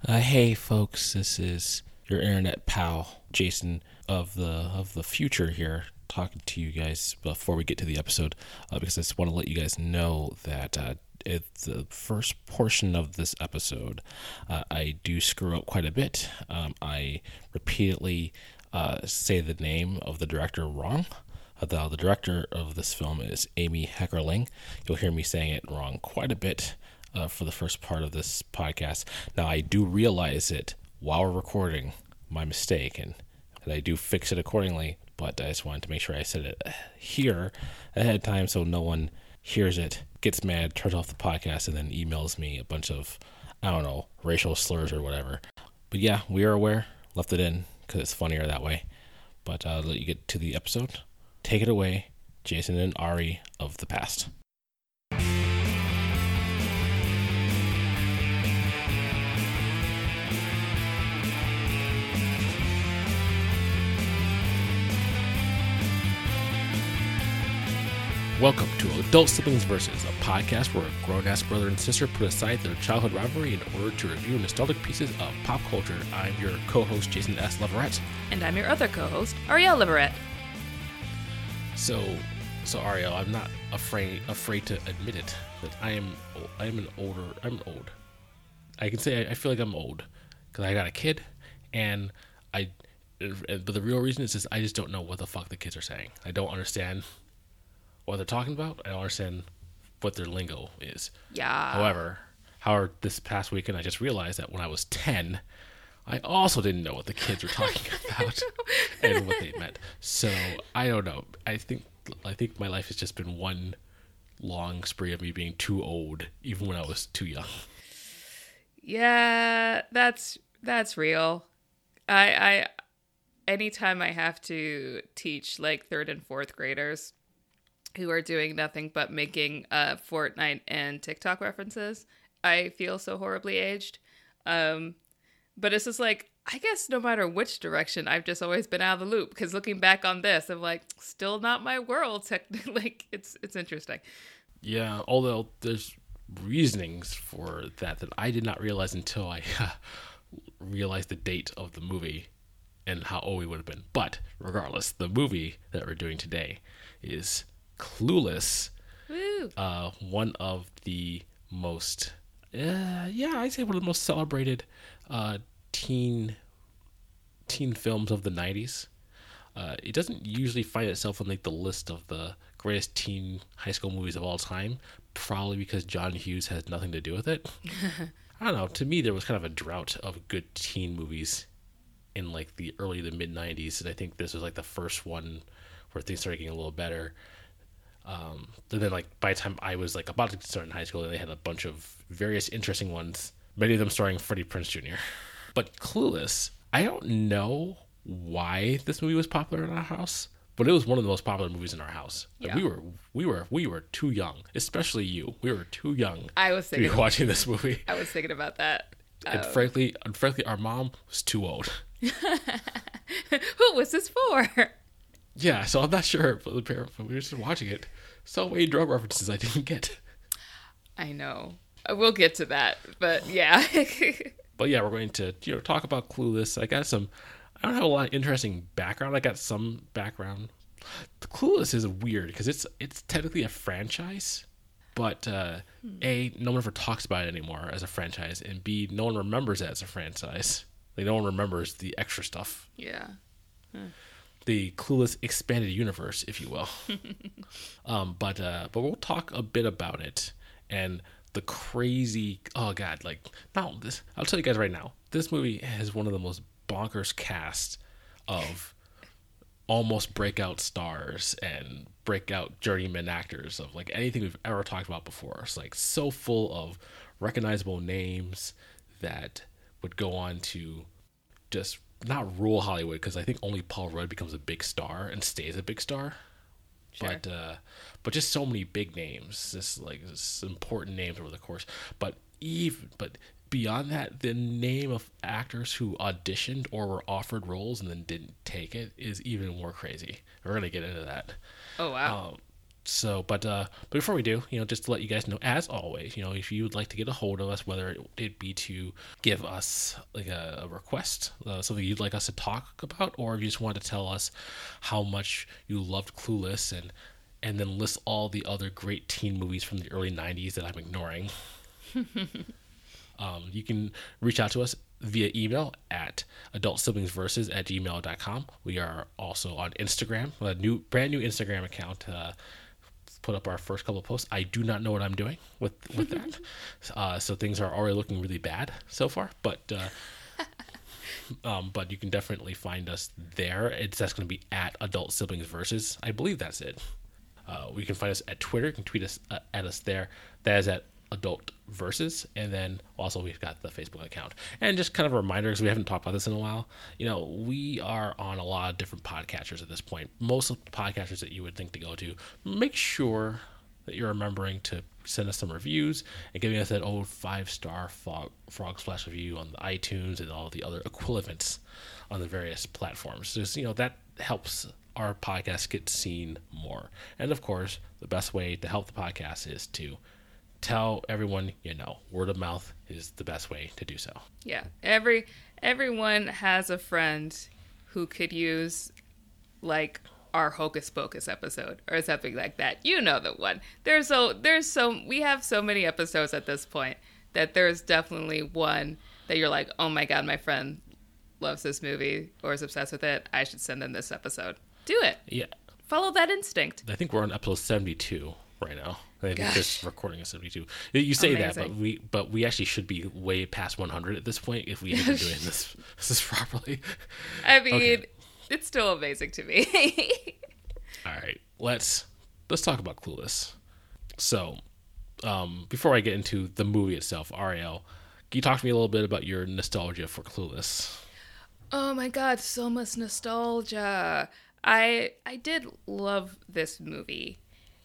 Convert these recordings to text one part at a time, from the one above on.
Hey folks, this is your internet pal Jason of the future here, talking to you guys before we get to the episode, because I just want to let you guys know that the first portion of this episode, I do screw up quite a bit. I repeatedly say the name of the director wrong. The director of this film is Amy Heckerling. You'll hear me saying it wrong quite a bit for the first part of this podcast. Now, I do realize it while we're recording, my mistake, and I do fix it accordingly, but I just wanted to make sure I said it here ahead of time so no one hears it, gets mad, turns off the podcast, and then emails me a bunch of, I don't know, racial slurs or whatever. But yeah, we are aware, left it in because it's funnier that way. But I'll let you get to the episode. Take it away, Jason and Ari of the past. Welcome to Adult Siblings Versus, a podcast where a grown-ass brother and sister put aside their childhood rivalry in order to review nostalgic pieces of pop culture. I'm your co-host, Jason S. Leverett. And I'm your other co-host, Ariel Leverett. So Ariel, I'm not afraid to admit it, that I'm old. I can say I feel like I'm old, because I got a kid, but the real reason is I just don't know what the fuck the kids are saying. I don't understand what they're talking about. I don't understand what their lingo is. Yeah. However, this past weekend, I just realized that when I was 10, I also didn't know what the kids were talking about and what they meant. So I don't know. I think my life has just been one long spree of me being too old, even when I was too young. Yeah, that's real. I anytime I have to teach like third and fourth graders who are doing nothing but making Fortnite and TikTok references, I feel so horribly aged. But it's just like, I guess no matter which direction, I've just always been out of the loop. Because looking back on this, I'm like, still not my world. Like, it's interesting. Yeah, although there's reasonings for that I did not realize until I realized the date of the movie and how old we would have been. But regardless, the movie that we're doing today is Clueless. Woo. One of the most, I'd say one of the most celebrated teen films of the 90s. It doesn't usually find itself on like the list of the greatest teen high school movies of all time, probably because John Hughes has nothing to do with it. I don't know. To me, there was kind of a drought of good teen movies in like the early to mid 90s, and I think this was like the first one where things started getting a little better. And then, like, by the time I was like about to start in high school, they had a bunch of various interesting ones, many of them starring Freddie Prinze Jr. But Clueless, I don't know why this movie was popular in our house, but it was one of the most popular movies in our house. Yeah. We were too young, especially you. We were too young. I was thinking to be watching this movie. I was thinking about that. And frankly, our mom was too old. Who was this for? Yeah, so I'm not sure, but we were just watching it. So many drug references I didn't get. I know. We'll get to that, but yeah. But yeah, we're going to talk about Clueless. I don't have a lot of interesting background. I got some background. The Clueless is weird because it's technically a franchise, but A, no one ever talks about it anymore as a franchise, and B, no one remembers it as a franchise. Like, no one remembers the extra stuff. Yeah. The Clueless expanded universe, if you will. But we'll talk a bit about it and the crazy. Oh God! Like, not this. I'll tell you guys right now. This movie has one of the most bonkers cast of almost breakout stars and breakout journeyman actors of like anything we've ever talked about before. It's like so full of recognizable names that would go on to just not rule Hollywood, because I think only Paul Rudd becomes a big star and stays a big star. Sure. But just so many big names, just important names over the course. But beyond that, the name of actors who auditioned or were offered roles and then didn't take it is even more crazy. We're gonna get into that. Oh wow! But before we do, just to let you guys know, as always, if you would like to get a hold of us, whether it be to give us like a request, something you'd like us to talk about, or if you just want to tell us how much you loved Clueless and then list all the other great teen movies from the early 90s that I'm ignoring. You can reach out to us via email at adultsiblingsversus@gmail.com. We are also on Instagram, a brand new Instagram account. Put up our first couple of posts. I do not know what I'm doing with that. So things are already looking really bad so far, but you can definitely find us there. That's going to be at Adult Siblings Versus. I believe that's it. We can find us at Twitter. You can tweet us at us there. That is at Adult Versus, and then also we've got the Facebook account. And just kind of a reminder, because we haven't talked about this in a while, we are on a lot of different podcatchers at this point. Most of the podcatchers that you would think to go to. Make sure that you're remembering to send us some reviews and giving us that old 5-star frog splash review on the iTunes and all the other equivalents on the various platforms. Just that helps our podcast get seen more. And of course, the best way to help the podcast is to tell everyone word of mouth is the best way to do so. Yeah, everyone has a friend who could use like our Hocus Pocus episode or something like that. You know the one. We have so many episodes at this point that there's definitely one that you're like, oh my god, my friend loves this movie or is obsessed with it. I should send them this episode. Do it. Yeah. Follow that instinct. I think we're on episode 72 right now. I think this recording is 72. You say Amazing. That, but we actually should be way past 100 at this point if we had been doing this properly. I mean, It's still amazing to me. All right, let's talk about Clueless. So, before I get into the movie itself, Ariel, can you talk to me a little bit about your nostalgia for Clueless? Oh my god, so much nostalgia. I did love this movie.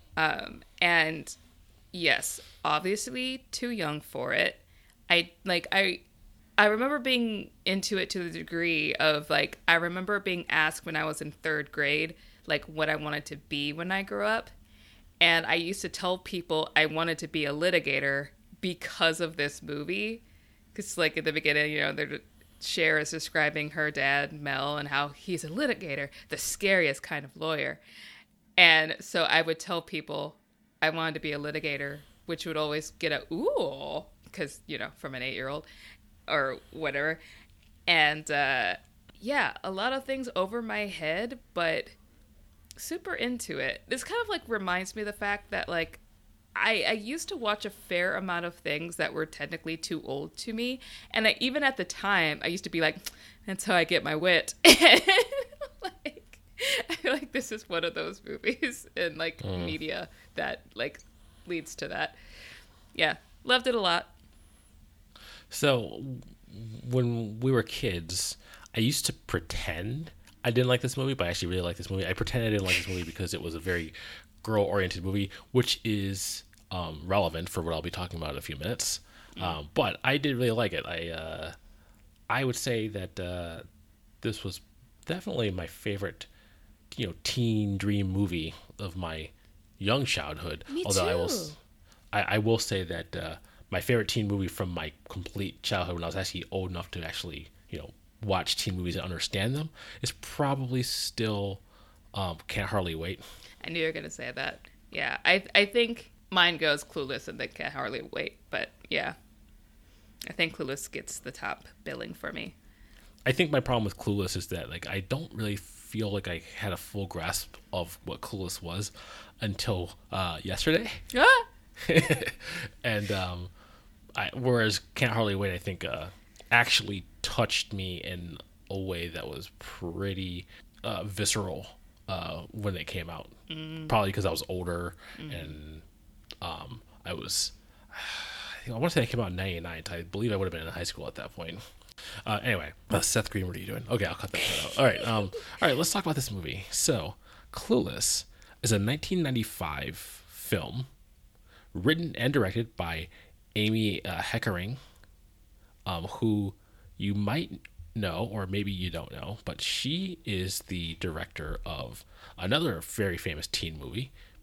And yes, obviously too young for it. I remember being into it to the degree of I remember being asked when I was in 3rd grade, what I wanted to be when I grew up. And I used to tell people I wanted to be a litigator because of this movie. Because at the beginning, Cher is describing her dad, Mel, and how he's a litigator, the scariest kind of lawyer. And so I would tell people I wanted to be a litigator, which would always get a ooh, because, from an 8-year-old or whatever. And a lot of things over my head, but super into it. This kind of reminds me of the fact that I used to watch a fair amount of things that were technically too old to me. And even at the time, I used to be like, that's how I get my wit. I feel like this is one of those movies in media that leads to that. Yeah, loved it a lot. So when we were kids, I used to pretend I didn't like this movie, but I actually really like this movie. I pretended I didn't like this movie because it was a very girl-oriented movie, which is relevant for what I'll be talking about in a few minutes. But I did really like it. I would say that this was definitely my favorite teen dream movie of my young childhood. Me Although too. I will say that my favorite teen movie from my complete childhood, when I was actually old enough to actually watch teen movies and understand them, is probably still Can't Hardly Wait. I knew you were gonna say that. Yeah, I think mine goes Clueless and then Can't Hardly Wait. But yeah, I think Clueless gets the top billing for me. I think my problem with Clueless is that I don't really feel like I had a full grasp of what Clueless was until yesterday. Ah! And whereas Can't Hardly Wait, I think actually touched me in a way that was pretty visceral when it came out. Probably because I was older and I want to say it came out in 99. I believe I would have been in high school at that point. Anyway, Seth Green, what are you doing? Okay, I'll cut that out. All right, let's talk about this movie. So, Clueless is a 1995 film written and directed by Amy Heckerling, who you might know, or maybe you don't know, but she is the director of another very famous teen movie,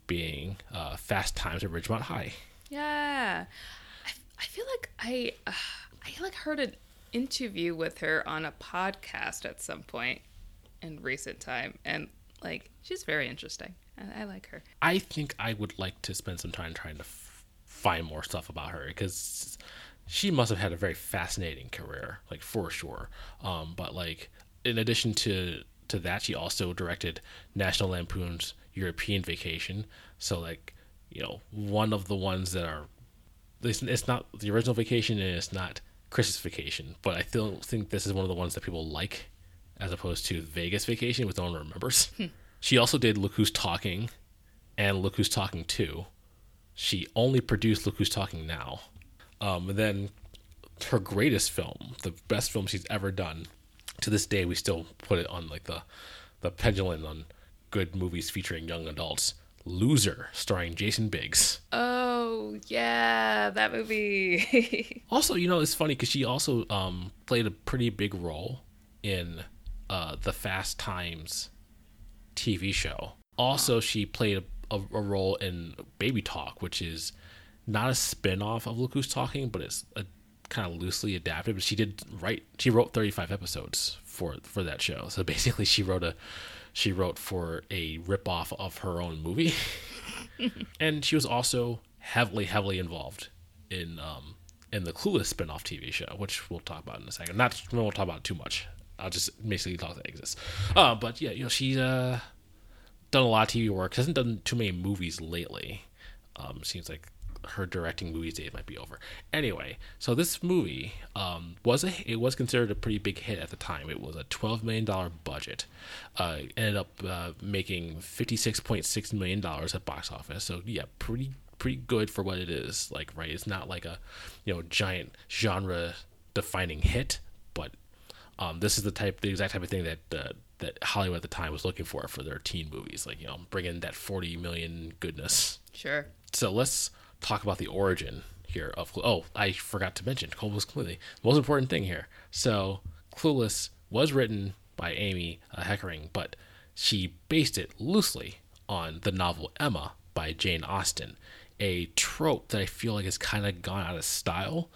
being Fast Times at Ridgemont High. Yeah. I feel like I like heard an interview with her on a podcast at some point in recent time, and like she's very interesting. I like her. I think I would like to spend some time trying to find more stuff about her, because she must have had a very fascinating career, like for sure. But like in addition to that, she also directed National Lampoon's European Vacation. So like, you know, one of the ones that are, it's not the original Vacation and it's not Christmas Vacation, but I still think this is one of the ones that people like, as opposed to Vegas Vacation, which no one remembers. She also did Look Who's Talking and Look Who's Talking 2. She only produced Look Who's Talking Now. And then her greatest film, the best film she's ever done, to this day we still put it on like the pendulum on good movies featuring young adults, Loser, starring Jason Biggs. Oh, yeah, that movie. Also, you know, it's funny because she also played a pretty big role in the Fast Times TV show. Also, she played a role in Baby Talk, which is not a spin-off of Look Who's Talking, but it's a kind of loosely adapted. But she wrote 35 episodes for that show. So basically she wrote for a ripoff of her own movie. And she was also heavily involved in the Clueless spin-off TV show, which we'll talk about in a second. We won't talk about it too much. I'll just basically talk that exists. But yeah, you know, she's done a lot of TV work. She hasn't done too many movies lately. Seems like her directing movies days might be over. Anyway, so this movie was considered a pretty big hit at the time. It was a $12 million budget. Ended up making $56.6 million at box office. So yeah, pretty good for what it is. Like, right, it's not like a, you know, giant genre defining hit, but this is the exact type of thing that Hollywood at the time was looking for their teen movies. Like, you know, bring in that 40 million goodness. Sure. So let's talk about the origin here of. Oh, I forgot to mention Clueless. Clearly, the most important thing here. So Clueless was written by Amy Heckerling, but she based it loosely on the novel Emma by Jane Austen, a trope that I feel like has kind of gone out of style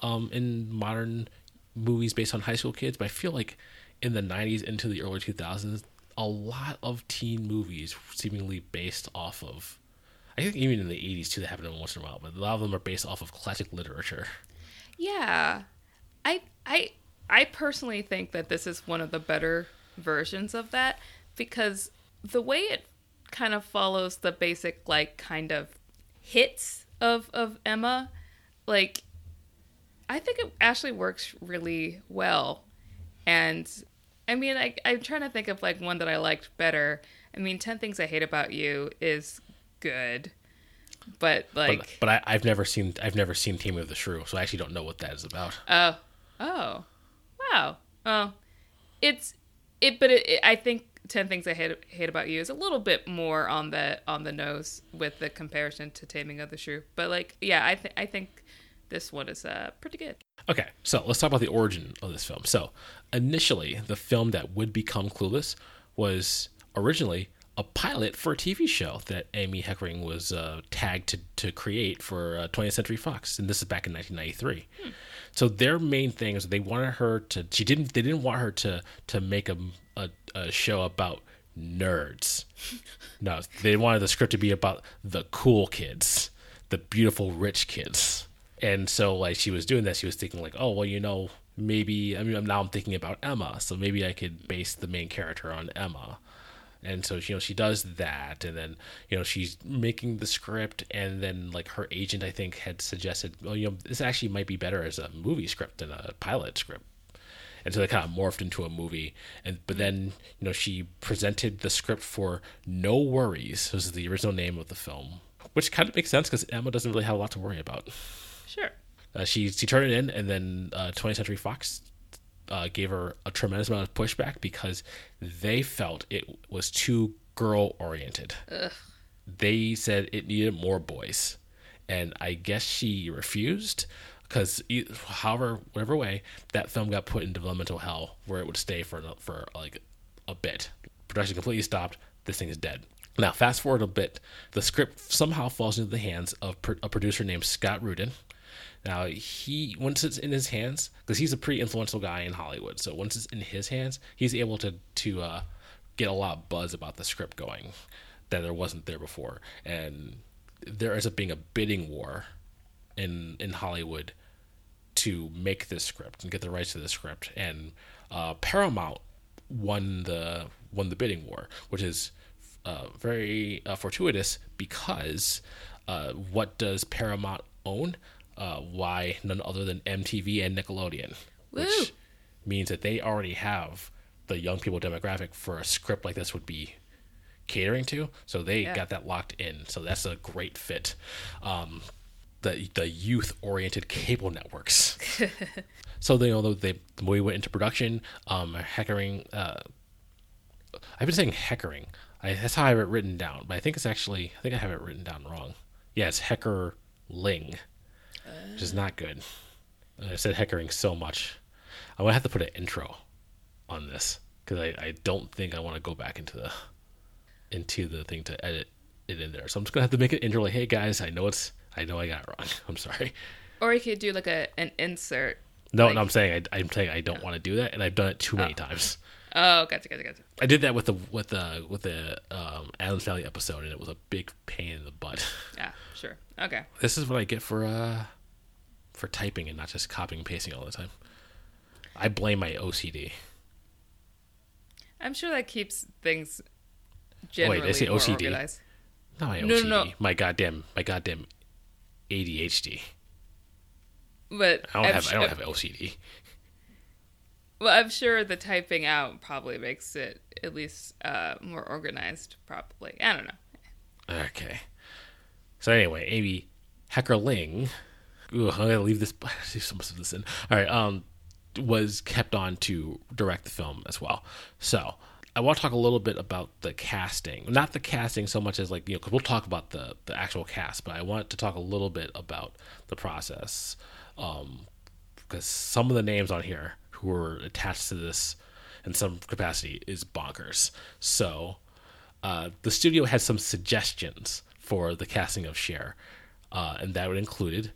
in modern movies based on high school kids. But I feel like in the 90s into the early 2000s, a lot of teen movies seemingly based off of, I think even in the 80s too, they happen once in a while, but a lot of them are based off of classic literature. Yeah. I personally think that this is one of the better versions of that, because the way it kind of follows the basic, like, kind of hits of Emma, like, I think it actually works really well. And I mean, I'm trying to think of like one that I liked better. I mean, 10 Things I Hate About You is good, but like, but I've never seen Taming of the Shrew, so I actually don't know what that is about. Oh, wow. Oh, I think 10 Things I Hate About You is a little bit more on the nose with the comparison to Taming of the Shrew. But like, yeah, I think this one is pretty good. Okay, so let's talk about the origin of this film. So initially, the film that would become Clueless was originally a pilot for a TV show that Amy Heckerling was tagged to create for 20th Century Fox, and this is back in 1993. So their main thing is they wanted her to. They didn't want her to make a show about nerds. No, they wanted the script to be about the cool kids, the beautiful rich kids. And so, like, she was doing that. She was thinking, like, oh, well, you know, maybe. I mean, now I'm thinking about Emma, so maybe I could base the main character on Emma. And so, you know, she does that, and then, you know, she's making the script, and then, like, her agent, I think, had suggested, well, you know, this actually might be better as a movie script than a pilot script. And so they kind of morphed into a movie. But then, you know, she presented the script for No Worries. This is the original name of the film, which kind of makes sense because Emma doesn't really have a lot to worry about. Sure. She turned it in, and then 20th Century Fox gave her a tremendous amount of pushback because they felt it was too girl-oriented. Ugh. They said it needed more boys. And I guess she refused because, whatever way, that film got put in developmental hell where it would stay for like a bit. Production completely stopped. This thing is dead. Now, fast forward a bit, the script somehow falls into the hands of a producer named Scott Rudin. Now, once it's in his hands, because he's a pretty influential guy in Hollywood, so once it's in his hands, he's able to get a lot of buzz about the script going that there wasn't there before. And there ends up being a bidding war in Hollywood to make this script and get the rights to the script. And Paramount won the bidding war, which is very fortuitous because what does Paramount own? Why none other than MTV and Nickelodeon, Woo! which means that they already have the young people demographic for a script like this would be catering to. So they got that locked in. So that's a great fit. The youth-oriented cable networks. So the movie went into production. Heckering. I've been saying Heckering. That's how I have it written down, but I think I have it written down wrong. Yeah, it's Heckerling, which is not good. I said Heckering so much. I'm gonna have to put an intro on this because I don't think I want to go back into the thing to edit it in there. So I'm just gonna have to make an intro like, hey guys, I know I got it wrong. I'm sorry. Or you could do like an insert. No, I'm saying I don't want to do that, and I've done it too many times. Oh, gotcha. I did that with the Addams Family episode, and it was a big pain in the butt. Yeah, sure. Okay. This is what I get for typing and not just copying and pasting all the time. I blame my OCD. I'm sure that keeps things generally Wait, did I say more OCD? organized. Not my OCD. No. My goddamn ADHD. But I don't have OCD. Well, I'm sure the typing out probably makes it at least more organized, probably. I don't know. Okay. So anyway, Amy Heckerling, I'm going to leave some of this in. All right, was kept on to direct the film as well. So I want to talk a little bit about the casting. Not the casting so much as because we'll talk about the actual cast, but I want to talk a little bit about the process. Because some of the names on here who were attached to this in some capacity is bonkers. So the studio had some suggestions for the casting of Cher, and that would included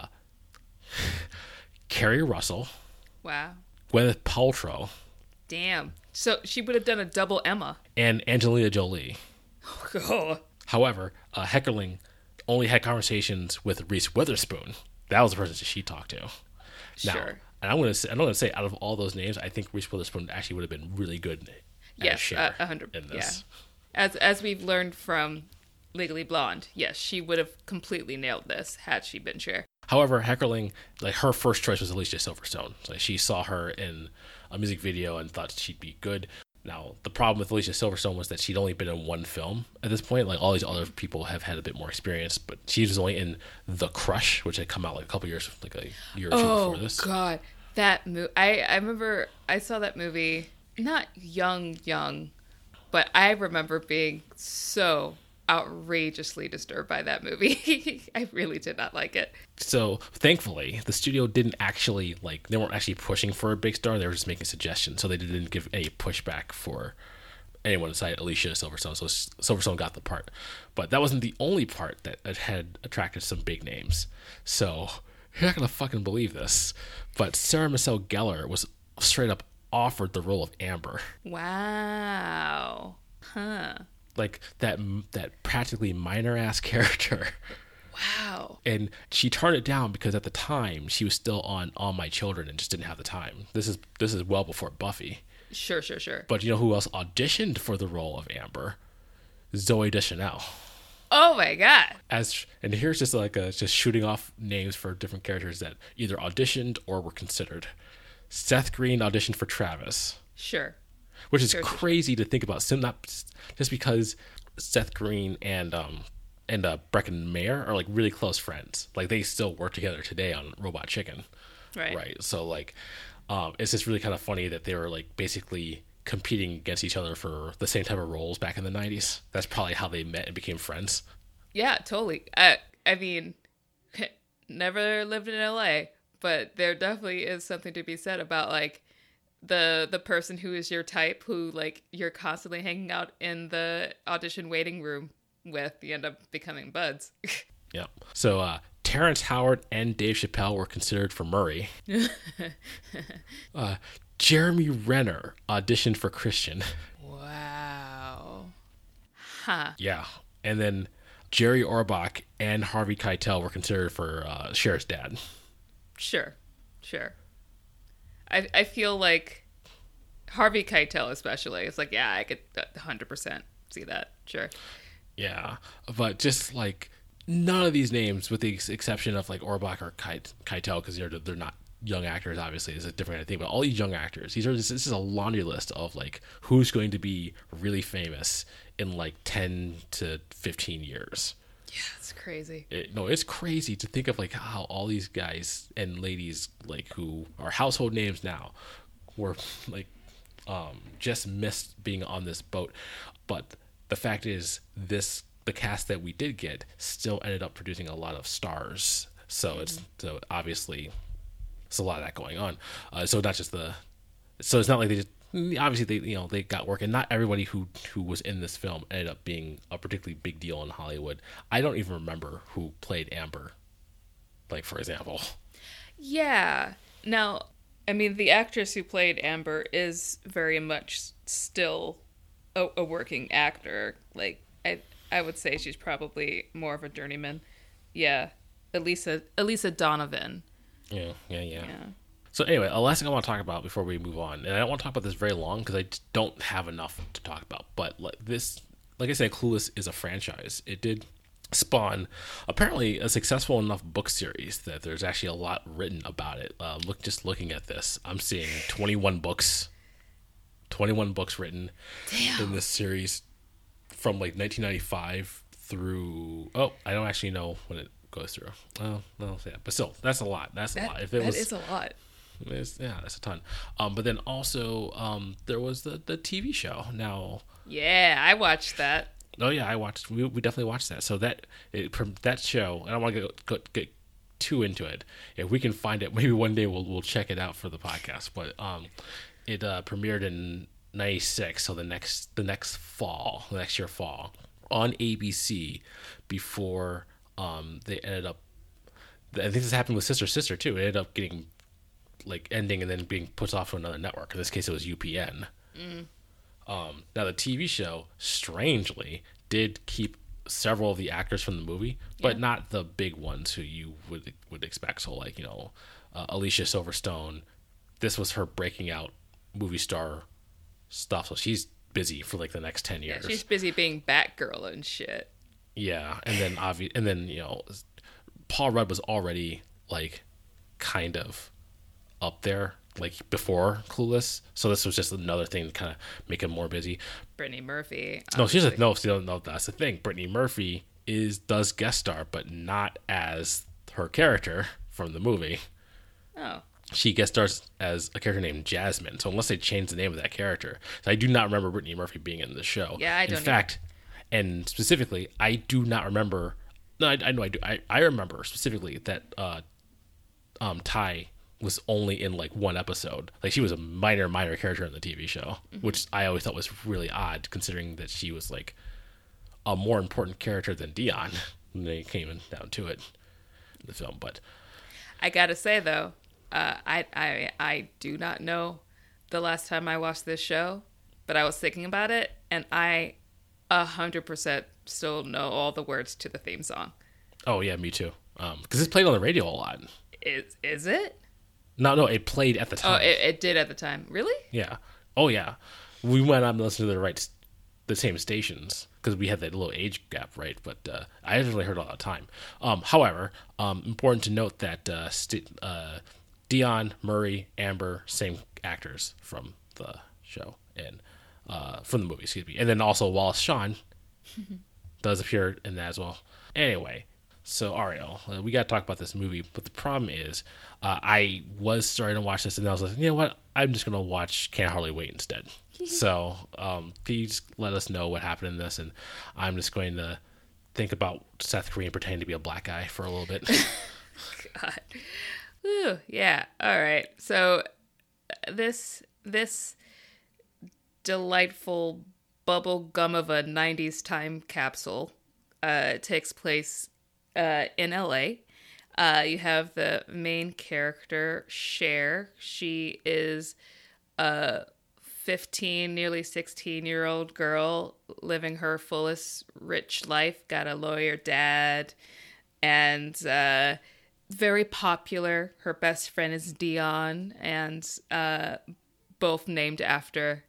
Kerry Russell, Wow. Gwyneth Paltrow, Damn. So she would have done a double Emma. and Angelina Jolie. Oh. However, Heckerling only had conversations with Reese Witherspoon. That was the person that she talked to. Now, Sure. and I'm gonna say out of all those names, I think Reese Witherspoon actually would have been really good as Cher 100%. in this. Yeah. As we've learned from Legally Blonde, yes, she would have completely nailed this had she been Cher. However, Heckerling, her first choice was Alicia Silverstone. So she saw her in a music video and thought she'd be good. Now, the problem with Alicia Silverstone was that she'd only been in one film at this point. All these other people have had a bit more experience, but she was only in The Crush, which had come out a couple years, a year or two before this. Oh, God. That movie. I remember I saw that movie, not young, but I remember being so outrageously disturbed by that movie. I really did not like it. So thankfully, the studio didn't actually they weren't actually pushing for a big star. They were just making suggestions, so they didn't give any pushback for anyone aside Alicia Silverstone. So Silverstone got the part, but that wasn't the only part that had attracted some big names. So you're not gonna fucking believe this, but Sarah Michelle Gellar was straight up offered the role of Amber. Wow. Huh. That practically minor ass character. Wow. And she turned it down because at the time she was still on All My Children and just didn't have the time. This is well before Buffy. Sure. But you know who else auditioned for the role of Amber? Zooey Deschanel. Oh my God. And here's just just shooting off names for different characters that either auditioned or were considered. Seth Green auditioned for Travis. Sure. Which is crazy to think about. Not just because Seth Green and Breckin Meyer are really close friends. They still work together today on Robot Chicken. Right. So it's just really kind of funny that they were basically competing against each other for the same type of roles back in the 90s. That's probably how they met and became friends. Yeah, totally. I mean, never lived in LA, but there definitely is something to be said about the person who is your type, who like you're constantly hanging out in the audition waiting room with, you end up becoming buds. Yeah. So Terrence Howard and Dave Chappelle were considered for Murray. Jeremy Renner auditioned for Christian. Wow. Huh. Yeah. And then Jerry Orbach and Harvey Keitel were considered for Cher's dad. Sure. I feel like Harvey Keitel especially. It's like, yeah, I could 100% see that. Sure. Yeah. But just like none of these names, with the exception of like Orbach or Keitel, because they're not young actors, obviously, is a different kind of thing. But all these young actors, this is a laundry list of like who's going to be really famous in like 10 to 15 years. Yeah, it's crazy. It's crazy to think of like how all these guys and ladies like who are household names now were like just missed being on this boat. But the fact is, the cast that we did get still ended up producing a lot of stars. So so obviously there's a lot of that going on. So it's not like they just, obviously they got work, and not everybody who was in this film ended up being a particularly big deal in Hollywood. I don't even remember who played Amber, like, for example. Yeah. Now, I mean, the actress who played Amber is very much still a working actor. Like, I would say she's probably more of a journeyman. Yeah. Elisa Donovan. Yeah. So anyway, the last thing I want to talk about before we move on, and I don't want to talk about this very long because I just don't have enough to talk about, but like I said, Clueless is a franchise. It did spawn apparently a successful enough book series that there's actually a lot written about it. Looking at this, I'm seeing 21 books written in this series from like 1995 through, I don't actually know when it goes through. Oh, no, yeah, but still, that's a lot. That's a lot. That is a lot. That's a ton. But then also, there was the TV show. Now, yeah, I watched that. Oh yeah, we definitely watched that. So that show, I don't want to get too into it. If we can find it, maybe one day we'll check it out for the podcast. But it premiered in '96, so the next year fall on ABC. Before they ended up, I think this happened with Sister too. It ended up getting like ending and then being put off to another network. In this case, it was UPN. Now the TV show, strangely, did keep several of the actors from the movie, but not the big ones who you would expect. So like, Alicia Silverstone, this was her breaking out movie star stuff. So she's busy for like the next 10 years. Yeah, she's busy being Batgirl and shit. Yeah. And then, Paul Rudd was already like kind of up there like before Clueless, so this was just another thing to kind of make him more busy. Brittany Murphy. Obviously. No, that's the thing. Brittany Murphy does guest star, but not as her character from the movie. Oh. She guest stars as a character named Jasmine. So unless they change the name of that character, so I do not remember Brittany Murphy being in the show. Yeah, I don't. In fact, and specifically, I do not remember. No, I know I do. I remember specifically that Ty was only in like one episode. Like she was a minor character in the TV show, which I always thought was really odd, considering that she was like a more important character than Dion when they came down to it in the film. But I gotta say though, I do not know the last time I watched this show, but I was thinking about it, and I 100% still know all the words to the theme song. Oh yeah, me too. Because it's played on the radio a lot. Is it? No, it played at the time. Oh, it did at the time. Really? Yeah. Oh, yeah. We went on to listen to the same stations because we had that little age gap, right? But I definitely heard it all the time. However, important to note that Dion, Murray, Amber, same actors from the show and from the movie, excuse me. And then also Wallace Shawn does appear in that as well. Anyway. So, Ariel, we got to talk about this movie, but the problem is I was starting to watch this, and I was like, you know what? I'm just going to watch Can't Hardly Wait instead. So, can you just let us know what happened in this, and I'm just going to think about Seth Green pretending to be a black guy for a little bit. God. Whew, yeah. All right. So, this this delightful bubble gum of a 90s time capsule takes place in LA. You have the main character, Cher. She is a 15, nearly 16-year-old girl living her fullest rich life. Got a lawyer dad and very popular. Her best friend is Dion, and both named after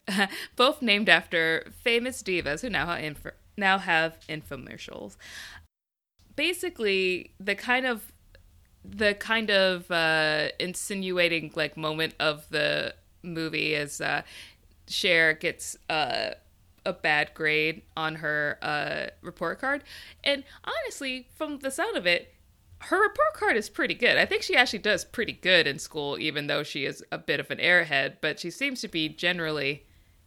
famous divas who now have infomercials. Basically, the kind of insinuating like moment of the movie is Cher gets a bad grade on her report card, and honestly, from the sound of it, her report card is pretty good. I think she actually does pretty good in school, even though she is a bit of an airhead. But she seems to generally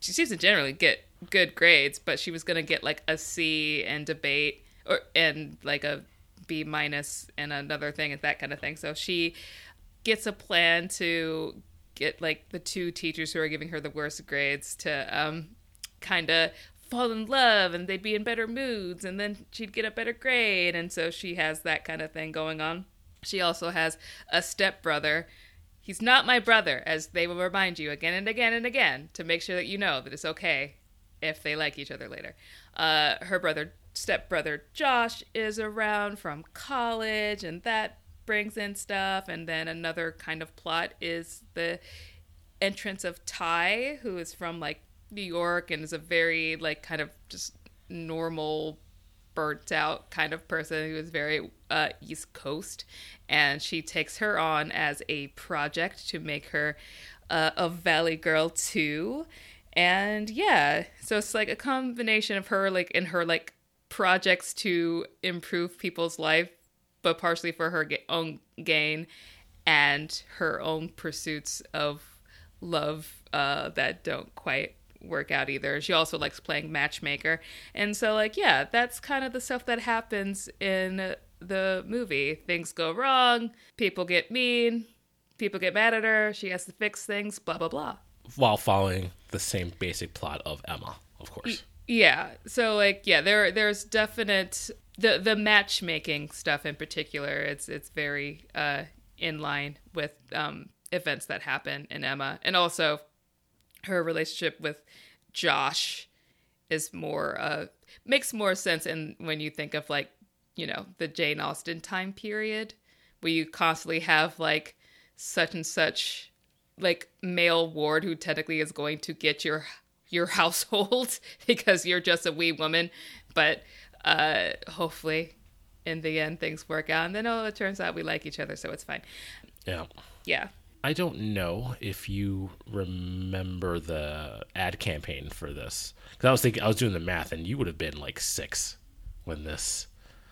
get good grades. But she was gonna get like a C in debate and like a B minus and another thing and that kind of thing. So she gets a plan to get like the two teachers who are giving her the worst grades to kind of fall in love, and they'd be in better moods, and then she'd get a better grade. And so she has that kind of thing going on. She also has a stepbrother. He's not my brother, as they will remind you again and again and again to make sure that you know that it's okay if they like each other later. Her stepbrother Josh is around from college, and that brings in stuff. And then another kind of plot is the entrance of Ty, who is from like New York and is a very like kind of just normal, burnt out kind of person who is very East Coast, and she takes her on as a project to make her a Valley Girl too. And yeah, so it's like a combination of her like in her like projects to improve people's life, but partially for her own gain, and her own pursuits of love that don't quite work out either. She also likes playing matchmaker. And so like, yeah, that's kind of the stuff that happens in the movie. Things go wrong, people get mean, people get mad at her, she has to fix things, blah blah blah, while following the same basic plot of Emma, of course. Yeah, so like, yeah, there's definite the matchmaking stuff in particular. It's very in line with events that happen in Emma. And also her relationship with Josh is more makes more sense when you think of like, you know, the Jane Austen time period, where you constantly have like such and such like male ward who technically is going to get your household because you're just a wee woman, but hopefully in the end things work out, and then it turns out we like each other, so it's fine. Yeah. I don't know if you remember the ad campaign for this, because I was doing the math, and you would have been like 6 when this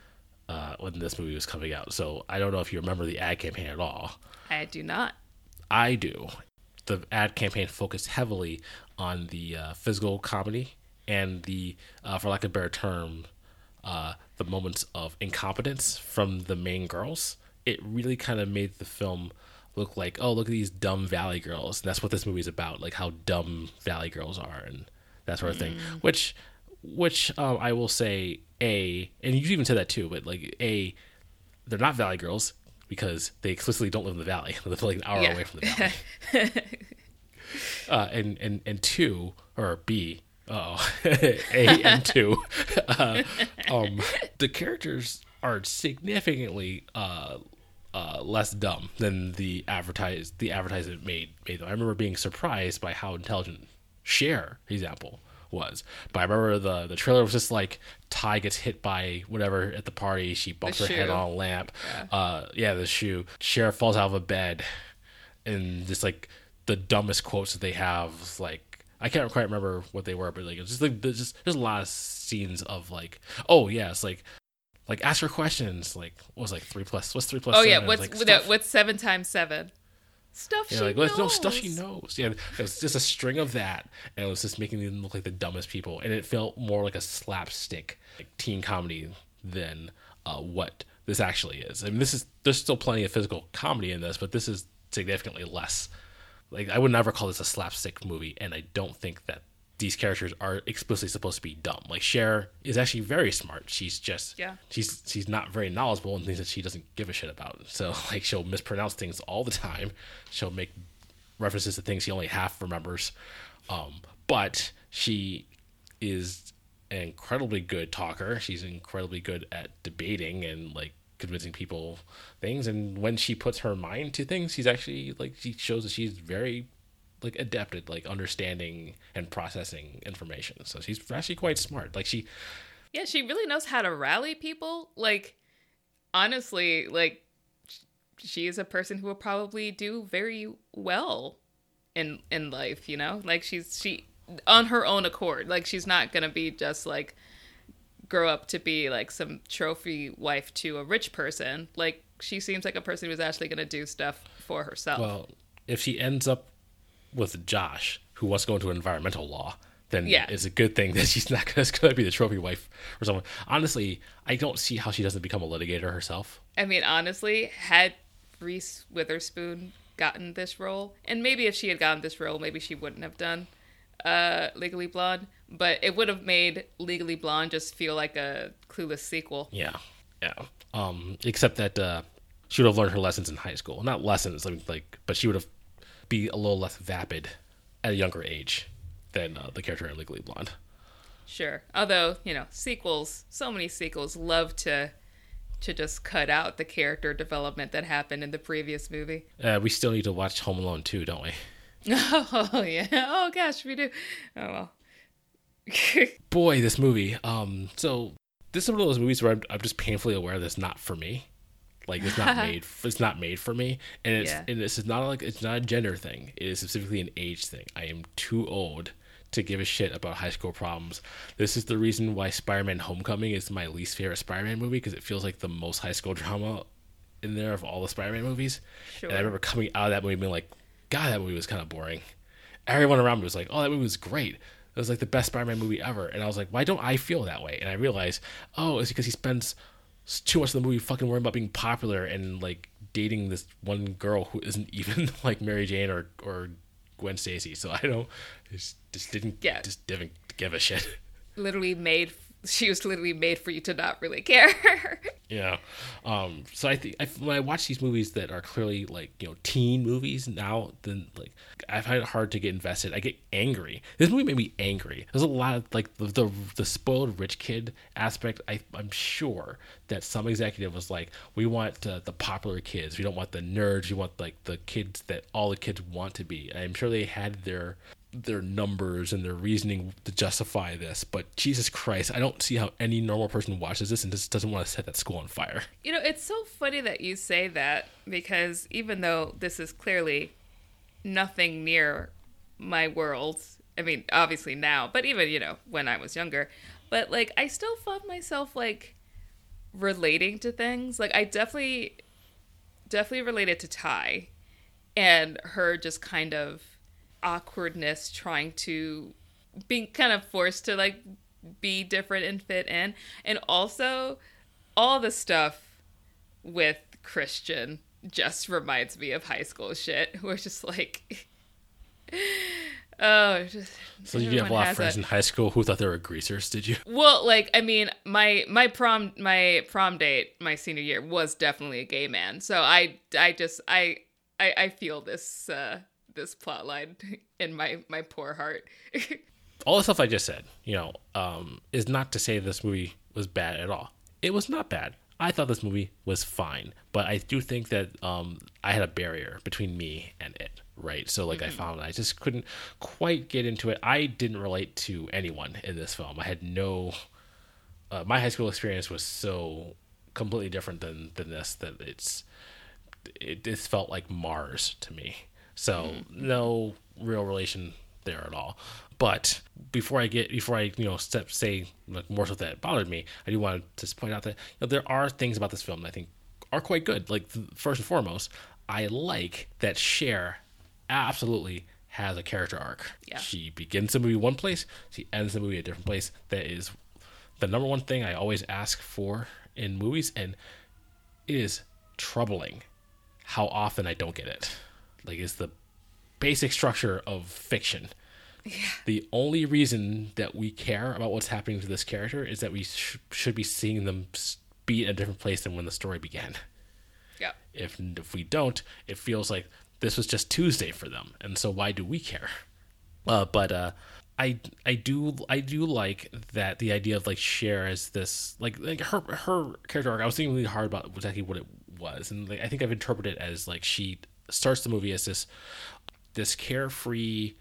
movie was coming out. So I don't know if you remember the ad campaign at all. I do not. I do. The ad campaign focused heavily on the physical comedy and the, for lack of a better term, the moments of incompetence from the main girls. It really kind of made the film look like, oh, look at these dumb Valley girls. And that's what this movie's about, like how dumb Valley girls are and that sort of thing. Which I will say, and you even said that too, but like, they're not Valley girls because they explicitly don't live in the Valley. They live like an hour away from the Valley. And two, or B, A and 2, the characters are significantly less dumb than the advertisement made them. I remember being surprised by how intelligent Cher, for example, was. But I remember the trailer was just like Ty gets hit by whatever at the party, she bumps her head on a lamp. The shoe. Cher falls out of a bed, and just like the dumbest quotes that they have, like I can't quite remember what they were, but like it's just like there's a lot of scenes of like, oh yeah, it's like ask her questions, like what was like 3 plus what's 3 plus oh 7? yeah, Like, what's 7 times 7? Stuff she knows. No, stuff she knows. Yeah, it was just a string of that, and it was just making them look like the dumbest people, and it felt more like a slapstick like teen comedy than what this actually is. I mean, there's still plenty of physical comedy in this, but this is significantly less Like, I would never call this a slapstick movie, and I don't think that these characters are explicitly supposed to be dumb. Like, Cher is actually very smart. She's just she's not very knowledgeable in things that she doesn't give a shit about. So, like, she'll mispronounce things all the time. She'll make references to things she only half remembers. But she is an incredibly good talker. She's incredibly good at debating and, like, convincing people things. And when she puts her mind to things, she's actually, like, she shows that she's very, like, adept at, like, understanding and processing information. So she's actually quite smart. Like, she really knows how to rally people. Like, honestly, like, she is a person who will probably do very well in life, you know? Like, she on her own accord. Like, she's not gonna be just, like, grow up to be, like, some trophy wife to a rich person. Like, she seems like a person who's actually gonna do stuff for herself. Well, if she ends up with Josh, who wants to go into environmental law, then it's a good thing that she's not going to be the trophy wife or someone. Honestly, I don't see how she doesn't become a litigator herself. I mean, honestly, had Reese Witherspoon gotten this role, and maybe if she had gotten this role, maybe she wouldn't have done Legally Blonde, but it would have made Legally Blonde just feel like a Clueless sequel. Yeah. Except that she would have learned her lessons in high school. Not lessons, but she would have be a little less vapid at a younger age than the character in Legally Blonde. Sure. Although, you know, so many sequels love to just cut out the character development that happened in the previous movie. We still need to watch Home Alone 2, don't we? Oh, yeah. Oh, gosh, we do. Oh, well. Boy, this movie. So this is one of those movies where I'm just painfully aware that it's not for me. Like, it's not made for me. And it's not a gender thing. It is specifically an age thing. I am too old to give a shit about high school problems. This is the reason why Spider-Man Homecoming is my least favorite Spider-Man movie, because it feels like the most high school drama in there of all the Spider-Man movies. Sure. And I remember coming out of that movie being like, God, that movie was kind of boring. Everyone around me was like, oh, that movie was great. It was like the best Spider-Man movie ever. And I was like, why don't I feel that way? And I realized, it's because he spends too much of the movie fucking worrying about being popular and, like, dating this one girl who isn't even like Mary Jane or Gwen Stacy. So just didn't give a shit. She was literally made for you to not really care. Yeah. So I think when I watch these movies that are clearly, like, you know, teen movies now, then, like, I find it hard to get invested. I get angry. This movie made me angry. There's a lot of, like, the spoiled rich kid aspect. I'm sure that some executive was like, we want the popular kids. We don't want the nerds. We want, like, the kids that all the kids want to be. I'm sure they had their numbers and their reasoning to justify this, but Jesus Christ, I don't see how any normal person watches this and just doesn't want to set that school on fire. You know, it's so funny that you say that, because even though this is clearly nothing near my world, I mean, obviously now, but even, you know, when I was younger, but, like, I still found myself, like, relating to things. Like, I definitely related to Ty and her just kind of awkwardness trying to being kind of forced to, like, be different and fit in, and also all the stuff with Christian just reminds me of high school shit. We're just like so you have a lot of friends in high school who thought they were greasers, did you? Well, like, I mean, my prom date my senior year was definitely a gay man, so I feel this this plot line in my poor heart. All the stuff I just said, you know, is not to say this movie was bad at all. It was not bad. I thought this movie was fine, but I do think that I had a barrier between me and it, right? So, like, I just couldn't quite get into it. I didn't relate to anyone in this film. I had no my high school experience was so completely different than this that it just felt like Mars to me. So no real relation there at all. But before I say like more stuff that bothered me, I do want to just point out that, you know, there are things about this film that I think are quite good. Like, first and foremost, I like that Cher absolutely has a character arc. Yeah. She begins the movie one place, she ends the movie a different place. That is the number one thing I always ask for in movies, and it is troubling how often I don't get it. Like, it's the basic structure of fiction. The only reason that we care about what's happening to this character is that we should be seeing them be in a different place than when the story began. Yeah. If we don't, it feels like this was just Tuesday for them, and so why do we care? But I do like that, the idea of like Cher as this like her character arc. I was thinking really hard about exactly what it was, and like I think I've interpreted it as like she starts the movie as this carefree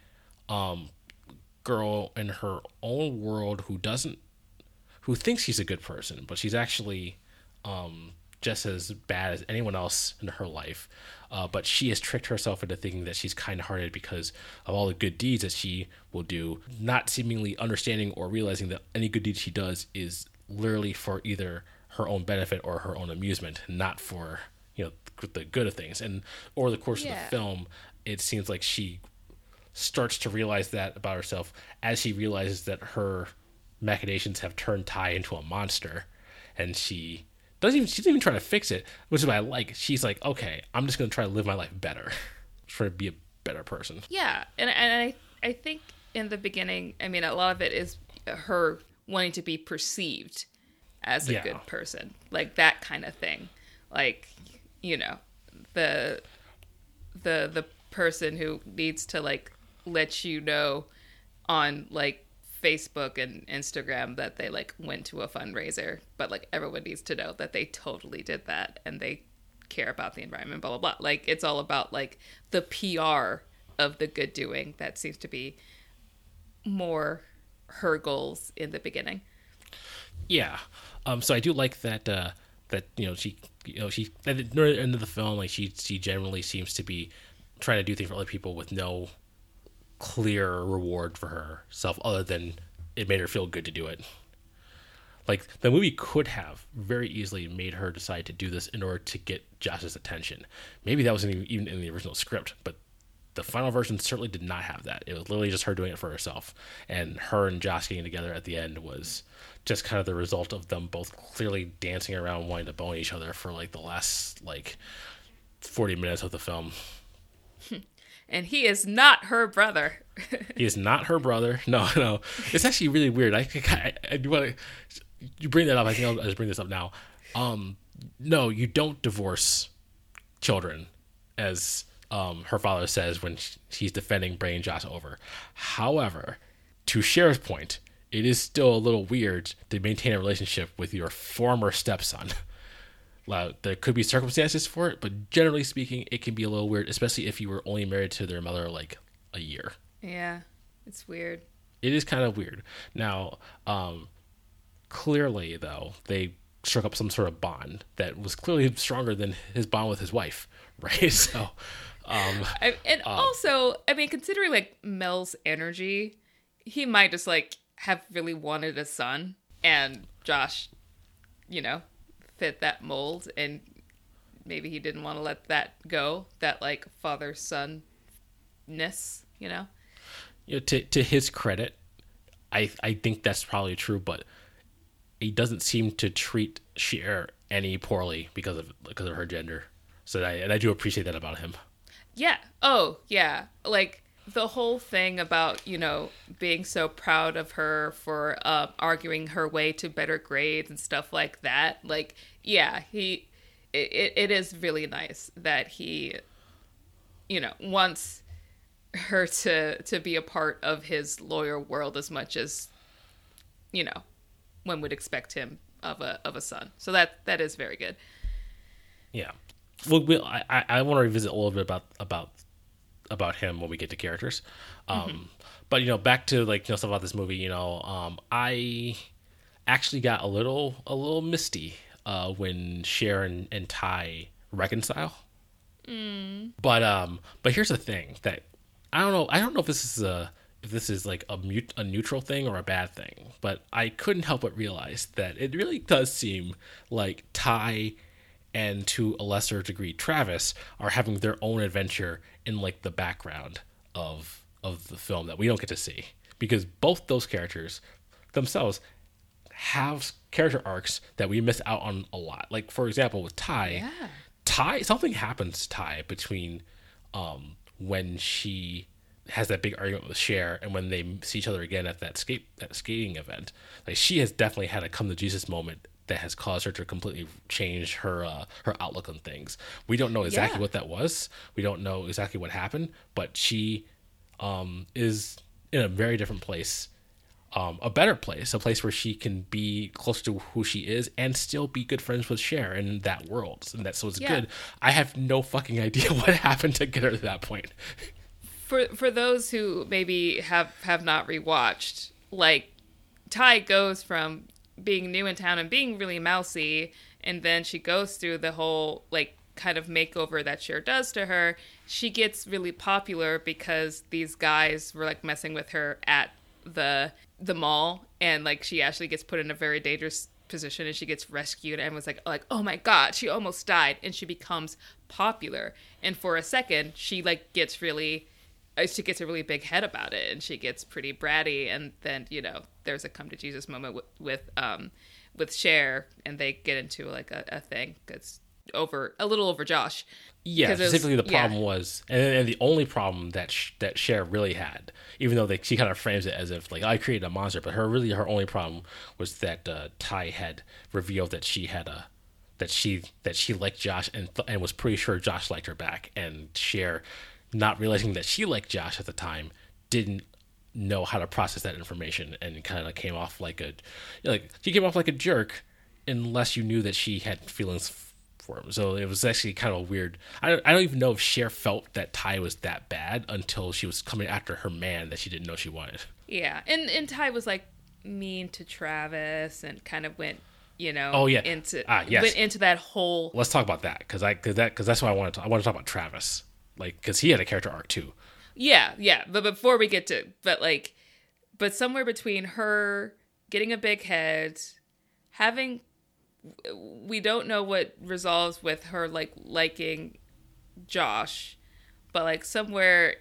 girl in her own world who thinks she's a good person, but she's actually just as bad as anyone else in her life. But she has tricked herself into thinking that she's kind-hearted because of all the good deeds that she will do, not seemingly understanding or realizing that any good deed she does is literally for either her own benefit or her own amusement, not for, you know, the good of things. And over the course of the film, it seems like she starts to realize that about herself as she realizes that her machinations have turned Tai into a monster, and she doesn't even try to fix it, which is what I like. She's like, okay, I'm just going to try to live my life better, try to be a better person. Yeah, and I think in the beginning, I mean, a lot of it is her wanting to be perceived as a good person, like that kind of thing. Like, you know, the person who needs to like let you know on like Facebook and Instagram that they like went to a fundraiser, but like everyone needs to know that they totally did that and they care about the environment, blah blah blah. Like it's all about like the PR of the good doing that seems to be more her goals in the beginning. Yeah. So I do like that that she at the end of the film, like she generally seems to be trying to do things for other people with no clear reward for herself other than it made her feel good to do it. Like the movie could have very easily made her decide to do this in order to get Josh's attention. Maybe that wasn't even in the original script, but the final version certainly did not have that. It was literally just her doing it for herself, and her and Josh getting together at the end was just kind of the result of them both clearly dancing around wanting to bone each other for like the last like 40 minutes of the film. And he is not her brother. He is not her brother. No. It's actually really weird. I do want to. You bring that up. I think I'll just bring this up now. No, you don't divorce children, as her father says when she's defending bringing Josh over. However, to Cher's point, it is still a little weird to maintain a relationship with your former stepson. There could be circumstances for it, but generally speaking, it can be a little weird, especially if you were only married to their mother like a year. Yeah, it's weird. It is kind of weird. Now, clearly, though, they struck up some sort of bond that was clearly stronger than his bond with his wife, right? So, also, I mean, considering like Mel's energy, he might just like have really wanted a son, and Josh, fit that mold, and maybe he didn't want to let that go, that like father-son-ness, to his credit, I think that's probably true, but he doesn't seem to treat Cher any poorly because of her gender. So I do appreciate that about him. Yeah. Oh, yeah. Like the whole thing about, being so proud of her for arguing her way to better grades and stuff like that. Like, yeah, it is really nice that he, wants her to be a part of his lawyer world as much as, one would expect him of a son. So that is very good. Yeah. Well, I want to revisit a little bit about him when we get to characters. But back to stuff about this movie, I actually got a little misty when Cher and Tai reconcile. But here's the thing that I don't know if this is like a neutral thing or a bad thing, but I couldn't help but realize that it really does seem like Tai and to a lesser degree Travis are having their own adventure in like the background of the film that we don't get to see, because both those characters themselves have character arcs that we miss out on a lot. Like for example with Tai, something happens to Tai between when she has that big argument with Cher, and when they see each other again at that skating event. Like, she has definitely had a come to Jesus moment that has caused her to completely change her her outlook on things. We don't know exactly what that was. We don't know exactly what happened, but she is in a very different place, a better place, a place where she can be closer to who she is and still be good friends with Cher in that world. And so it's good. I have no fucking idea what happened to get her to that point. For those who maybe have not rewatched, like, Tai goes from being new in town and being really mousy, and then she goes through the whole, like, kind of makeover that Cher does to her. She gets really popular because these guys were, like, messing with her at the mall, and, like, she actually gets put in a very dangerous position, and she gets rescued, and was like, oh my god, she almost died, and she becomes popular. And for a second, she, like, gets a really big head about it, and she gets pretty bratty, and then, you know, there's a come to Jesus moment with Cher, and they get into, like, a thing that's a little over Josh. Yeah, specifically the problem was, and the only problem that Cher really had, even though she kind of frames it as if, like, I created a monster, but her only problem was that Tai had revealed that she had that she liked Josh and was pretty sure Josh liked her back, and Cher, not realizing that she liked Josh at the time, didn't know how to process that information, and kind of came off like she came off like a jerk unless you knew that she had feelings for him. So it was actually kind of weird. I don't even know if Cher felt that Tai was that bad until she was coming after her man that she didn't know she wanted. Yeah, and Tai was, like, mean to Travis and kind of went, you know, went into that whole. Let's talk about that because that's what I want to talk about Travis. Like, because he had a character arc too. Yeah. But before we get to, but somewhere between her getting a big head, we don't know what resolves with her, like, liking Josh, but, like, somewhere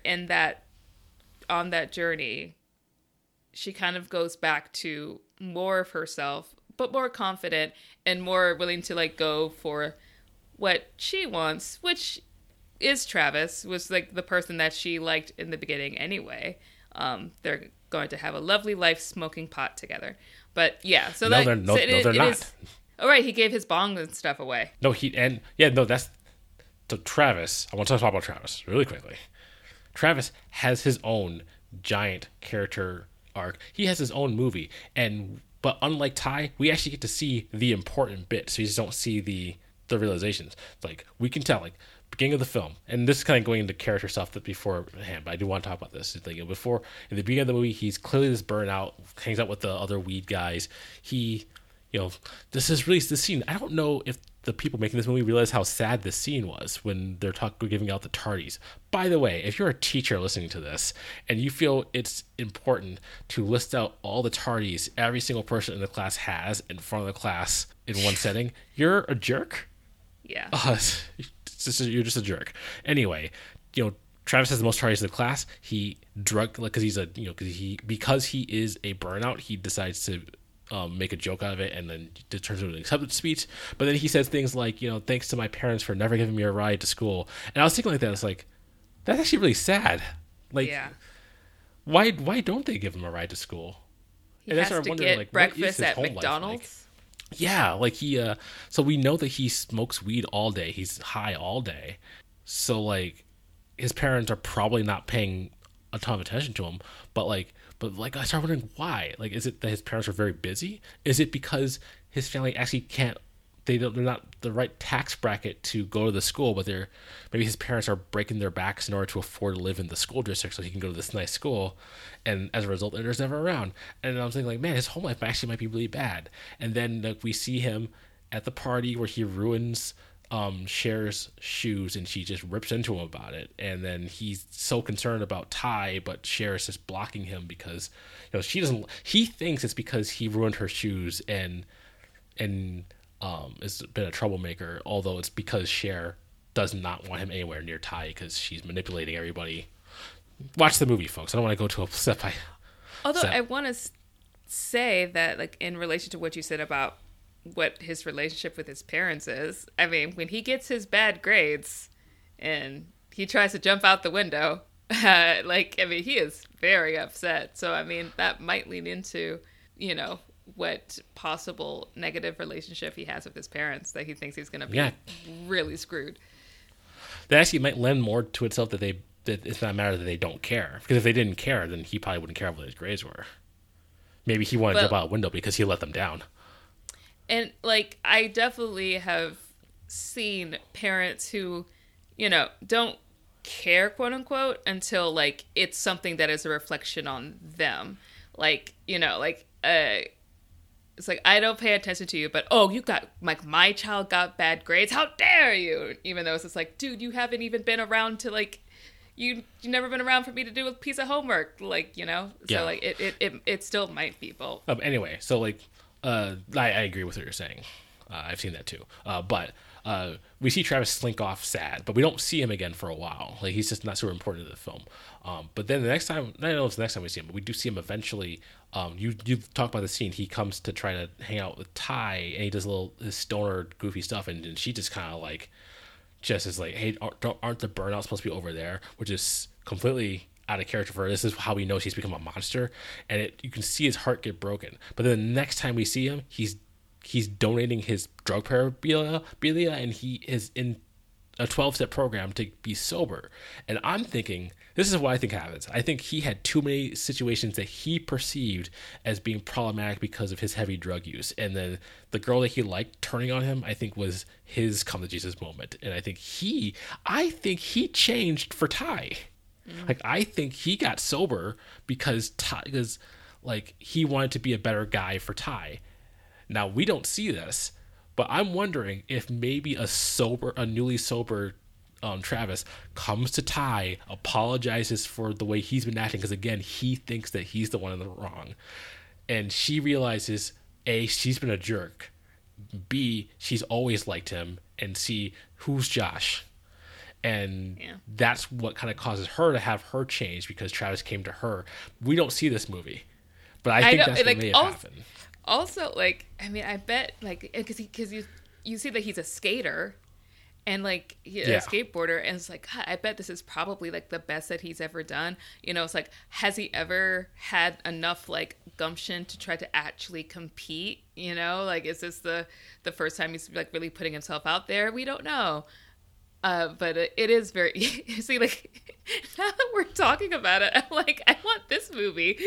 on that journey, she kind of goes back to more of herself, but more confident and more willing to, like, go for what she wants, which is Travis, was, like, the person that she liked in the beginning anyway. They're going to have a lovely life smoking pot together. But yeah, so they're not. Oh, right, he gave his bong and stuff away. That's so Travis. I want to talk about Travis really quickly. Travis has his own giant character arc. He has his own movie, but unlike Tai, we actually get to see the important bit. So you just don't see the realizations. Like, we can tell, like, beginning of the film, and this is kind of going into character stuff that beforehand, but I do want to talk about this. It's like, in the beginning of the movie, he's clearly this burnout, hangs out with the other weed guys. This scene. I don't know if the people making this movie realize how sad this scene was when they're giving out the tardies. By the way, if you're a teacher listening to this and you feel it's important to list out all the tardies every single person in the class has in front of the class in one setting, you're a jerk. Yeah. You're just a jerk. Anyway, Travis has the most tardies in the class. He because he is a burnout. He decides to make a joke out of it, and then it turns into an acceptance speech. But then he says things like, thanks to my parents for never giving me a ride to school. And I was thinking like that. It's like, that's actually really sad. Like, yeah. Why don't they give him a ride to school? He has to get breakfast at McDonald's. Yeah, like so we know that he smokes weed all day. He's high all day. So, like, his parents are probably not paying a ton of attention to him. But I started wondering why. Like, is it that his parents are very busy? Is it because his family actually they're not the right tax bracket to go to the school, but maybe his parents are breaking their backs in order to afford to live in the school district so he can go to this nice school, and as a result, they're just never around. And I'm thinking, like, man, his home life actually might be really bad. And then, like, we see him at the party where he ruins Cher's shoes, and she just rips into him about it. And then he's so concerned about Tai, but Cher is just blocking him because he thinks it's because he ruined her shoes and has been a troublemaker, although it's because Cher does not want him anywhere near Tai because she's manipulating everybody. Watch the movie, folks. I don't want to go to a step by Although I want to say that, like, in relation to what you said about what his relationship with his parents is, I mean, when he gets his bad grades and he tries to jump out the window. He is very upset. So, I mean, that might lean into, what possible negative relationship he has with his parents, that he thinks he's going to be really screwed. That actually might lend more to itself that it's not a matter that they don't care. Because if they didn't care, then he probably wouldn't care what his grades were. Maybe he wanted to jump out a window because he let them down. And, I definitely have seen parents who, don't care, quote unquote, until, it's something that is a reflection on them. It's like, I don't pay attention to you, but, you got, my child got bad grades. How dare you? Even though it's just like, dude, you haven't even been around to, you never been around for me to do a piece of homework. So, it still might be both. Anyway, so, I agree with what you're saying. I've seen that too. But we see Travis slink off sad, but we don't see him again for a while. He's just not super important to the film. But then the next time, I don't know if it's the next time we see him, but we do see him eventually. You talk about the scene. He comes to try to hang out with Ty, and he does his stoner goofy stuff, and she just kind of just is like, hey, aren't the burnouts supposed to be over there? Which is completely out of character for her. This is how we know she's become a monster, and you can see his heart get broken. But then the next time we see him, he's donating his drug paraphernalia, and he is in a 12-step program to be sober. And I'm thinking, this is what I think happens. I think he had too many situations that he perceived as being problematic because of his heavy drug use. And then the girl that he liked turning on him, I think, was his come to Jesus moment. And I think he changed for Ty. I think he got sober because he wanted to be a better guy for Ty. Now, we don't see this, but I'm wondering if maybe a newly sober Travis comes to Ty, apologizes for the way he's been acting, because again, he thinks that he's the one in the wrong. And she realizes, A, she's been a jerk. B, she's always liked him. And C, who's Josh? And that's what kind of causes her to have her change, because Travis came to her. We don't see this movie, but I think that's what may have happened. Also, I bet, because you see that he's a skater and, a skateboarder, and it's like, God, I bet this is probably, the best that he's ever done. It's like, has he ever had enough, gumption to try to actually compete? Is this the first time he's, really putting himself out there? We don't know. But it is very, you see, now that we're talking about it, I'm like, I want this movie.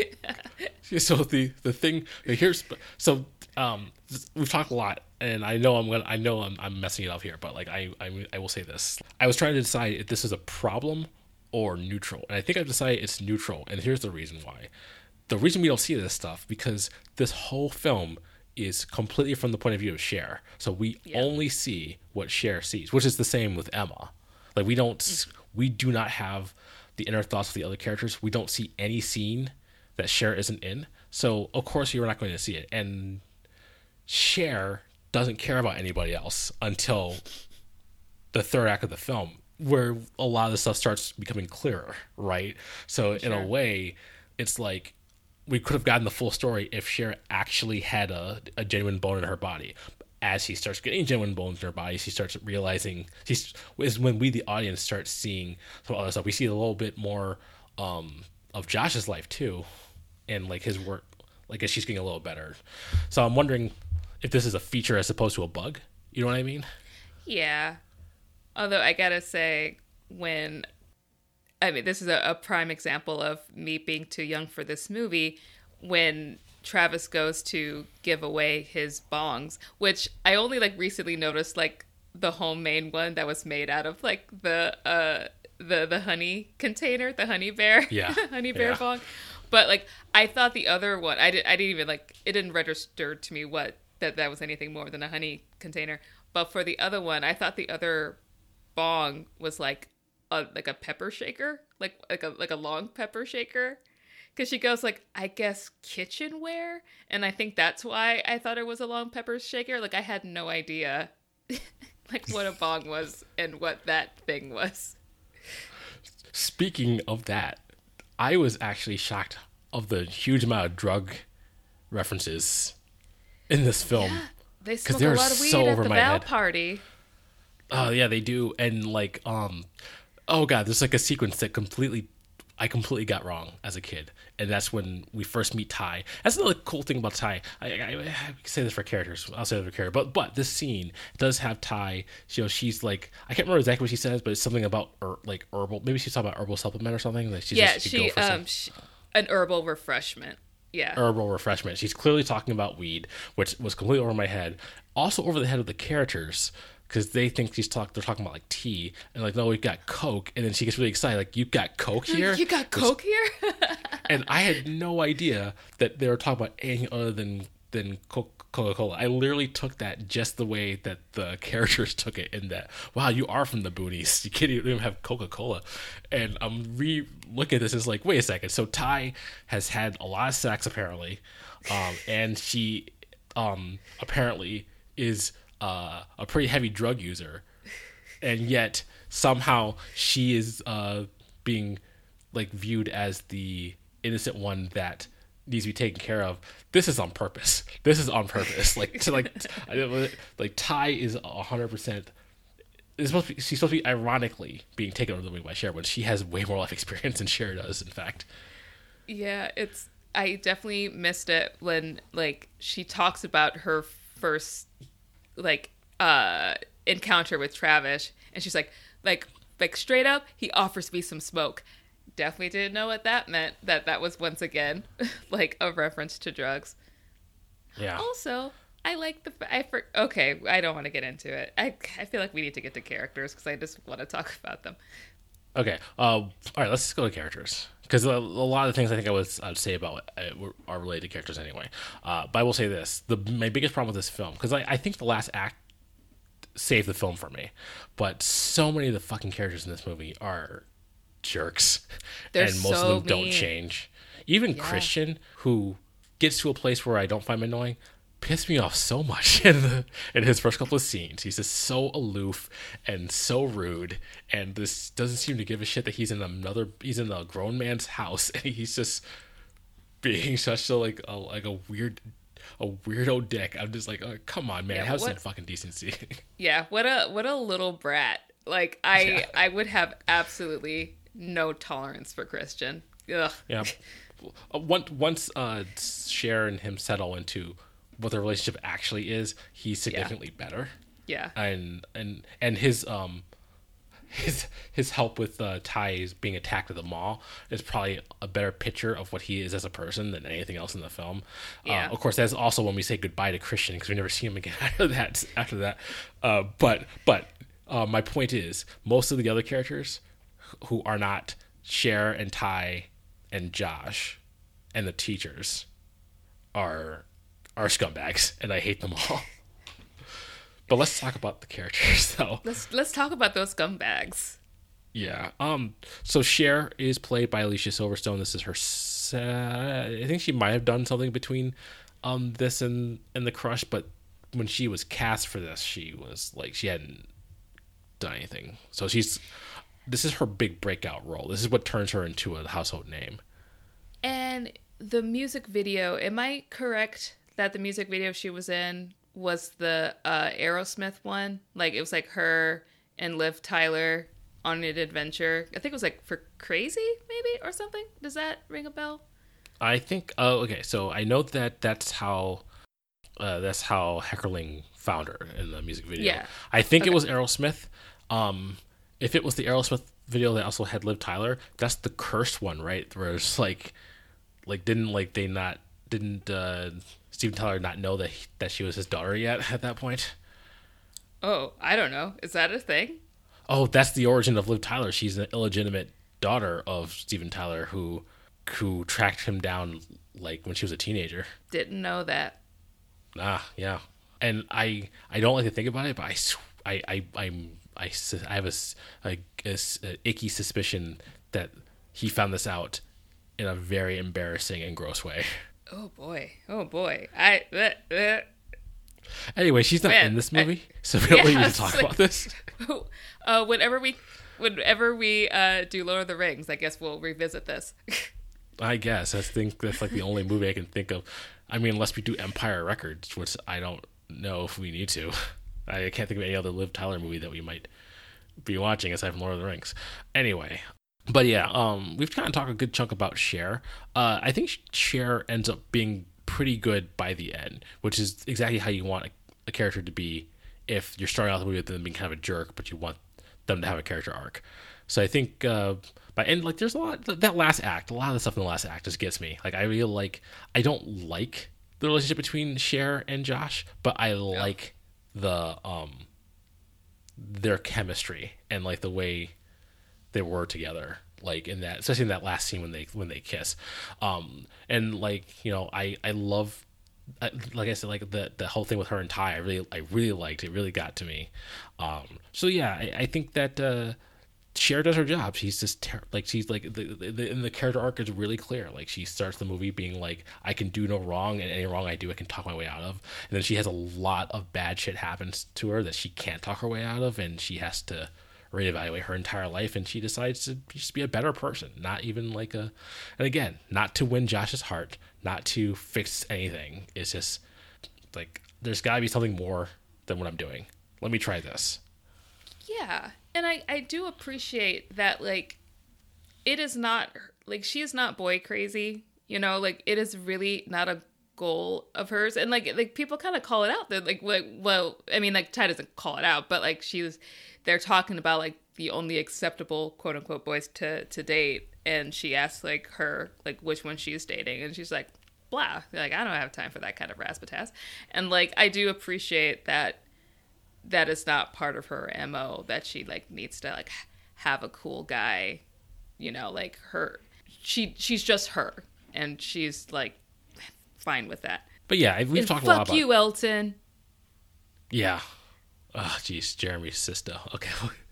So the thing here's, so we've talked a lot, and I know I'm messing it up here, but I will say this. I was trying to decide if this is a problem or neutral, and I think I've decided it's neutral, and here's the reason why. The reason we don't see this stuff, because this whole film is completely from the point of view of Cher. So we only see what Cher sees, which is the same with Emma. We do not have the inner thoughts of the other characters. We don't see any scene that Cher isn't in. So of course you're not going to see it. And Cher doesn't care about anybody else until the third act of the film, where a lot of the stuff starts becoming clearer, right? So in a way, it's like, we could have gotten the full story if Cher actually had a genuine bone in her body. As she starts getting genuine bones in her body, she starts realizing, is when we, the audience, start seeing some other stuff. We see a little bit more of Josh's life too, and his work, as she's getting a little better. So I'm wondering if this is a feature as opposed to a bug. You know what I mean? Yeah. Although I gotta say, this is a prime example of me being too young for this movie, when Travis goes to give away his bongs, which I only recently noticed, the homemade one that was made out of the honey container, the honey bear, honey bear bong. But I thought the other one, I didn't even it didn't register to me that was anything more than a honey container. But for the other one, I thought the other bong was a pepper shaker, like a long pepper shaker. Because she goes I guess kitchenware, and I think that's why I thought it was a long pepper shaker. I had no idea what a bong was and what that thing was. Speaking of that, I was actually shocked of the huge amount of drug references in this film. Yeah, they smoke a lot of weed at the Val party. Oh yeah, they do, and Oh god, there's like a sequence that I completely got wrong as a kid, and that's when we first meet Ty. That's another cool thing about Ty. I say this for characters. I'll say that for character, but this scene does have Ty. You know, she's like, I can't remember exactly what she says, but it's something about like herbal. Maybe she's talking about herbal supplement or something. Like an herbal refreshment. Yeah, herbal refreshment. She's clearly talking about weed, which was completely over my head. Also over the head of the characters, because they think they're talking about like tea, and like, no, we've got Coke, and then she gets really excited, like, you got Coke here? You got Coke here? And I had no idea that they were talking about anything other than Coca-Cola. I literally took that just the way that the characters took it, in that, wow, you are from the boonies. You can't even have Coca-Cola. And I'm looking at this, it's like, wait a second. So Ty has had a lot of sex, apparently, and she apparently is a pretty heavy drug user, and yet somehow she is being like viewed as the innocent one that needs to be taken care of. This is on purpose. Like Ty is 100%. She's supposed to be ironically being taken over the wing by Cher, when she has way more life experience than Cher does. In fact, yeah, I definitely missed it when like she talks about her first like encounter with Travis, and she's like straight up, he offers me some smoke. Definitely didn't know what that meant. That was once again like a reference to drugs. Yeah. Also, I like okay, I don't want to get into it. I feel like we need to get to characters because I just want to talk about them. Okay. All right. Let's just go to characters, because a lot of the things I think I'd say about are related to characters anyway. But I will say this: my biggest problem with this film, because I think the last act saved the film for me, but so many of the fucking characters in this movie are jerks, and most of them don't change. Even Christian, who gets to a place where I don't find him annoying, pissed me off so much in his first couple of scenes. He's just so aloof and so rude, and this doesn't seem to give a shit that he's in a grown man's house, and he's just being such a weirdo dick. I'm just like, oh, come on, man, have some fucking decency. Yeah, what a little brat. Like I would have absolutely no tolerance for Christian. Ugh. Yeah. Once Cher and him settle into what their relationship actually is, he's significantly better. Yeah. And his help with Ty being attacked at the mall is probably a better picture of what he is as a person than anything else in the film. Yeah. Of course, that's also when we say goodbye to Christian, because we never see him again after that. But my point is, most of the other characters who are not Cher and Ty and Josh and the teachers are scumbags, and I hate them all. But let's talk about the characters, though. Let's talk about those scumbags. Yeah. So Cher is played by Alicia Silverstone. This is her. I think she might have done something between this and The Crush, but when she was cast for this, she hadn't done anything. So this is her big breakout role. This is what turns her into a household name. And the music video, am I correct that the music video she was in was the Aerosmith one? Like, it was like her and Liv Tyler on an adventure. I think it was like for Crazy, maybe, or something. Does that ring a bell? I think. Oh, okay. So I know that's how Heckerling found her in the music video. Yeah. I think it was Aerosmith. If it was the Aerosmith video that also had Liv Tyler, that's the cursed one, right? Where it's didn't Steven Tyler not know that she was his daughter yet at that point? Oh, I don't know. Is that a thing? Oh, that's the origin of Liv Tyler. She's an illegitimate daughter of Steven Tyler who tracked him down like when she was a teenager. Didn't know that. Yeah. And I don't like to think about it, but I have a icky suspicion that he found this out in a very embarrassing and gross way. Oh boy. Anyway, she's not in this movie, so we don't really need to talk about this. Whenever we do Lord of the Rings, I guess we'll revisit this. I guess. I think that's like the only movie I can think of. I mean, unless we do Empire Records, which I don't know if we need to. I can't think of any other Liv Tyler movie that we might be watching aside from Lord of the Rings. Anyway, but yeah, we've kind of talked a good chunk about Cher. I think Cher ends up being pretty good by the end, which is exactly how you want a character to be if you're starting out the movie with them being kind of a jerk, but you want them to have a character arc. So I think by end, like, there's a lot that last act, a lot of the stuff in the last act just gets me. Like, I really like. I don't like the relationship between Cher and Josh, but I like the their chemistry and like the way they were together, like in that, especially in that last scene when they kiss, and like, you know, I love, like I said, like the whole thing with her and Ty, I really liked it. Really got to me. So yeah, I think that Cher does her job. She's just like, she's like the character arc is really clear. Like, she starts the movie being like, I can do no wrong, and any wrong I do, I can talk my way out of. And then she has a lot of bad shit happens to her that she can't talk her way out of, and she has to reevaluate her entire life, and she decides to just be a better person. Not even like and again, not to win Josh's heart, not to fix anything. It's just like, there's got to be something more than what I'm doing. Let me try this. Yeah. And I do appreciate that, like, it is not, like, she is not boy crazy, you know, like, it is really not a goal of hers. And, like people kind of call it out. They're like, well, I mean, like, Ty doesn't call it out, but, like, they're talking about, like, the only acceptable, quote unquote, boys to date. And she asks, like, her, like, which one she's dating. And she's like, blah. Like, I don't have time for that kind of razzmatazz. And, like, I do appreciate that is not part of her MO, that she, like, needs to, like, have a cool guy, you know, like, she's just her, and she's, like, fine with that. But yeah, we've talked a lot about... Fuck you, Elton. Yeah. Oh, jeez, Jeremy's sister. Okay.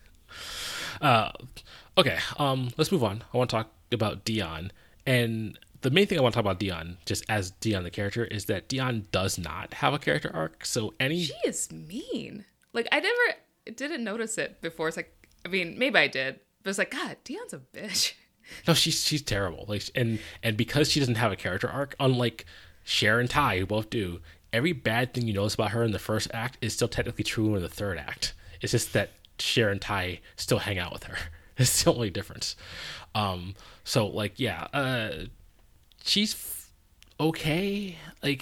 Okay, let's move on. I want to talk about Dion, and the main thing I want to talk about Dion, just as Dion the character, is that Dion does not have a character arc, so she is mean. Like, I didn't notice it before. It's like, I mean, maybe I did, but it's like, God, Dion's a bitch. No, she's terrible. Like, and because she doesn't have a character arc, unlike Cher and Ty, who both do, every bad thing you notice about her in the first act is still technically true in the third act. It's just that Cher and Ty still hang out with her. It's the only difference. So, like, yeah, she's okay. Like,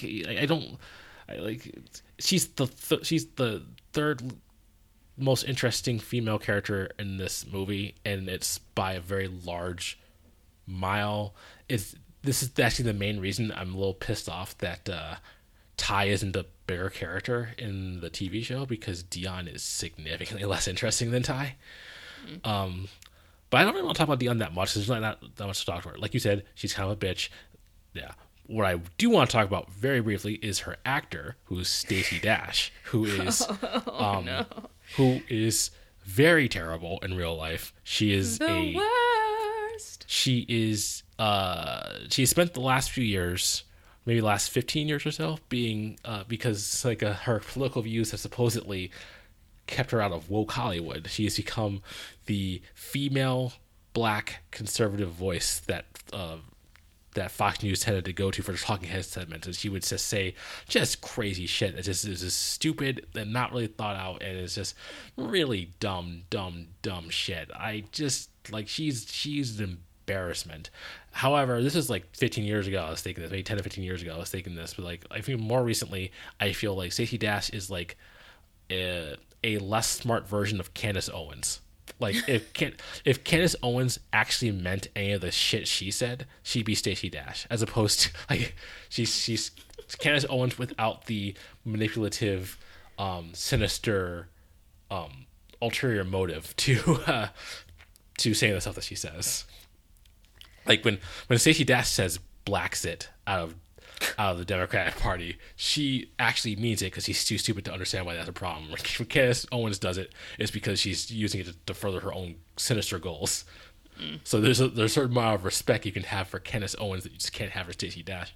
she's the third most interesting female character in this movie, and it's by a very large mile. This is actually the main reason I'm a little pissed off that Ty isn't a bigger character in the TV show, because Dion is significantly less interesting than Ty. But I don't really want to talk about Dion that much. There's not that much to talk about her. Like you said, she's kind of a bitch. Yeah. What I do want to talk about very briefly is her actor, who's Stacey Dash, who is who is very terrible in real life. She is the worst. She spent the last few years, maybe the last 15 years or so, being because like her political views have supposedly kept her out of woke Hollywood. She has become the female black conservative voice that Fox News tended to go to for talking head segments, and she would just say just crazy shit that just is just stupid and not really thought out, and it's just really dumb shit. I just, like, she's an embarrassment. However, this is like 15 years ago I was thinking this, maybe 10 to 15 years ago I was thinking this, but like, I think more recently I feel like Stacey Dash is like a less smart version of Candace Owens. Like, if Candace Owens actually meant any of the shit she said, she'd be Stacey Dash, as opposed to, like, she's Candace Owens without the manipulative, sinister, ulterior motive to saying the stuff that she says. Like, when Stacey Dash says "Blaxit" out of the Democratic Party, she actually means it because she's too stupid to understand why that's a problem. When Candace Owens does it, it's because she's using it to further her own sinister goals. So there's a certain amount of respect you can have for Candace Owens that you just can't have for Stacey Dash.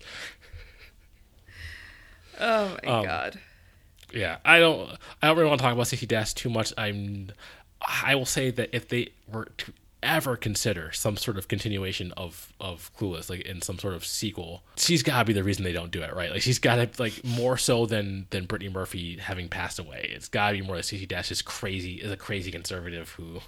Oh my God. Yeah, I don't really want to talk about Stacey Dash too much. I will say that if they were to ever consider some sort of continuation of Clueless, like in some sort of sequel, she's got to be the reason they don't do it, right? Like she's got to, like, more so than Brittany Murphy having passed away. It's got to be more that Stacey Dash is a crazy conservative who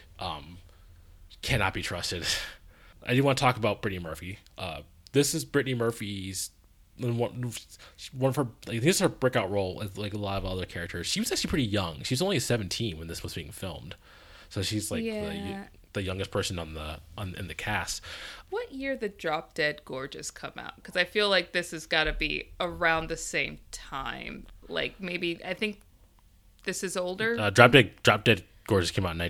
cannot be trusted. I do want to talk about Brittany Murphy. This is Brittany Murphy's one of her, like, this is her breakout role, like a lot of other characters. She was actually pretty young. She was only 17 when this was being filmed, so she's like the youngest person in the cast. What year did Drop Dead Gorgeous come out? Because I feel like this has got to be around the same time. Like, maybe, I think this is older. Drop Dead Gorgeous came out in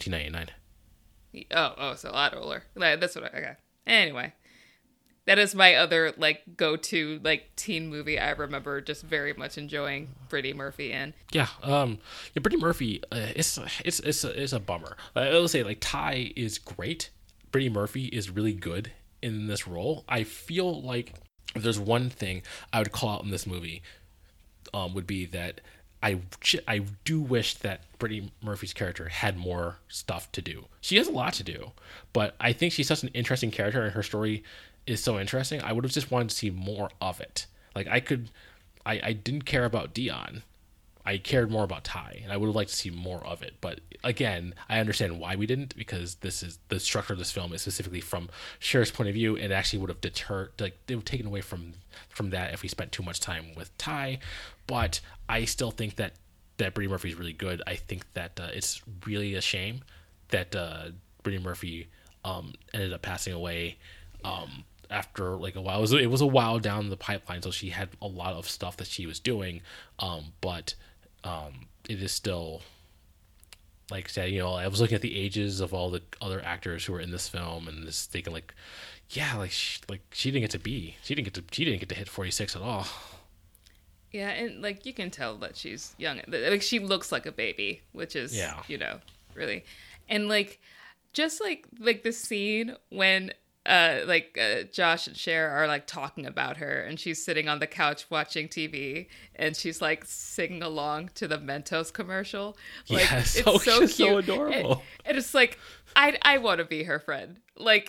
1999. Oh, so a lot older. That's what okay. Anyway, that is my other, like, go-to, like, teen movie I remember just very much enjoying Brittany Murphy in. Yeah, Brittany Murphy, it's a bummer. I will say, like, Ty is great. Brittany Murphy is really good in this role. I feel like if there's one thing I would call out in this movie, would be that I do wish that Brittany Murphy's character had more stuff to do. She has a lot to do, but I think she's such an interesting character, and her story is so interesting. I would have just wanted to see more of it. Like, I didn't care about Dion. I cared more about Ty, and I would have liked to see more of it. But again, I understand why we didn't, because this is the structure of this film is specifically from Cher's point of view, and actually would have deterred, like, they would have taken away from that if we spent too much time with Ty. But I still think that Brittany Murphy is really good. I think that it's really a shame that Brittany Murphy ended up passing away after, like, a while. It was a while down the pipeline, so she had a lot of stuff that she was doing, but it is still, like I said, you know, I was looking at the ages of all the other actors who were in this film, and just thinking, like, yeah, she didn't get to hit 46 at all. Yeah, and, like, you can tell that she's young. Like, she looks like a baby, which is, you know, really. And, like, just like the scene when Josh and Cher are, like, talking about her, and she's sitting on the couch watching TV, and she's, like, singing along to the Mentos commercial. Like, yes, it's so cute, so adorable. And it's like, I want to be her friend.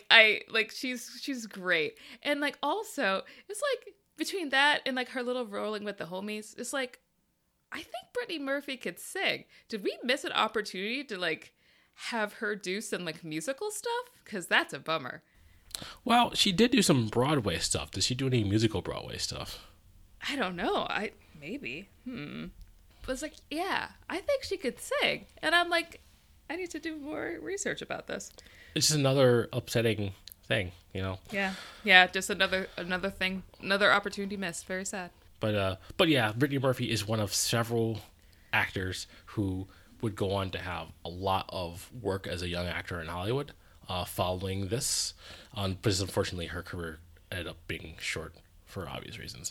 She's great. And, like, also, it's like, between that and, like, her little Rolling with the Homies, it's like, I think Brittany Murphy could sing. Did we miss an opportunity to, like, have her do some, like, musical stuff? Because that's a bummer. Well, she did do some Broadway stuff. Did she do any musical Broadway stuff? I don't know. Maybe. But it's like, yeah, I think she could sing. And I'm like, I need to do more research about this. It's just another upsetting thing, you know? Yeah, just another thing, another opportunity missed. Very sad. But yeah, Brittany Murphy is one of several actors who would go on to have a lot of work as a young actor in Hollywood following this. But unfortunately, her career ended up being short for obvious reasons.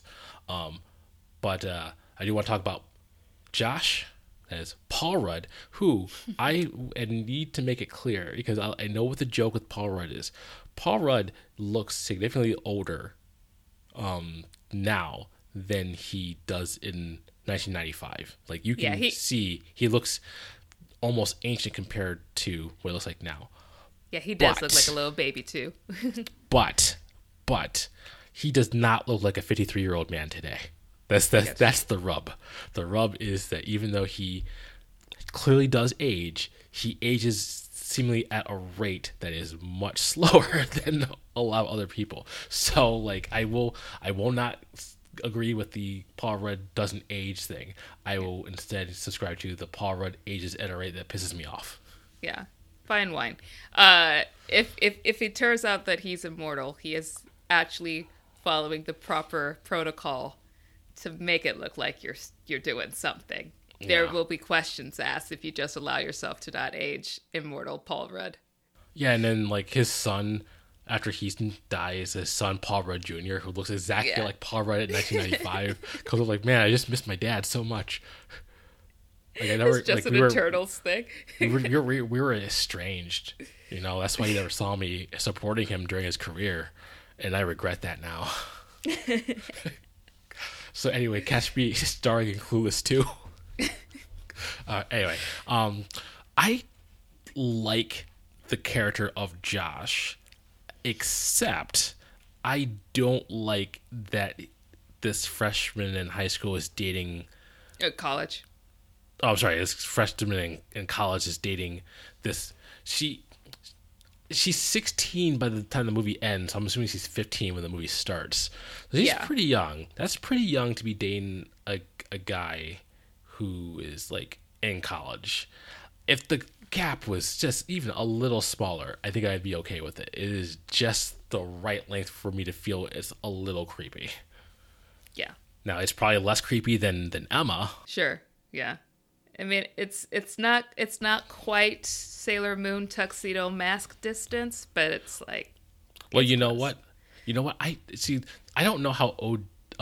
But I do want to talk about Josh, that is Paul Rudd, who I need to make it clear, because I know what the joke with Paul Rudd is. Paul Rudd looks significantly older now than he does in 1995. Like, you can see he looks almost ancient compared to what it looks like now. Yeah, he does look like a little baby too. but he does not look like a 53-year-old man today. That's the rub. The rub is that even though he clearly does age, he ages seemingly at a rate that is much slower than a lot of other people. So, like, I will not agree with the Paul Rudd doesn't age thing. I will instead subscribe to the Paul Rudd ages at a rate that pisses me off. Yeah. Fine wine. If it turns out that he's immortal, he is actually following the proper protocol to make it look like you're doing something. Yeah. There will be questions asked if you just allow yourself to not age immortal Paul Rudd. Yeah, and then, like, his son, after he dies, his son Paul Rudd Jr., who looks exactly like Paul Rudd in 1995, because I'm like, man, I just miss my dad so much. Like, it's just, like, an Eternals thing. we were estranged, you know. That's why he never saw me supporting him during his career, and I regret that now. So anyway, catch me starring in Clueless 2. Anyway, I like the character of Josh, except I don't like that this freshman in high school is dating. College. Oh, I'm sorry. This freshman in college is dating this. She's 16 by the time the movie ends. So I'm assuming she's 15 when the movie starts. So she's pretty young. That's pretty young to be dating a guy who is like in college. If the gap was just even a little smaller, I think I'd be okay with it. It is just the right length for me to feel it's a little creepy. Yeah. Now it's probably less creepy than Emma. Sure. Yeah. I mean, it's not quite Sailor Moon tuxedo mask distance, but it's like. Well, you know what? I see. I don't know how old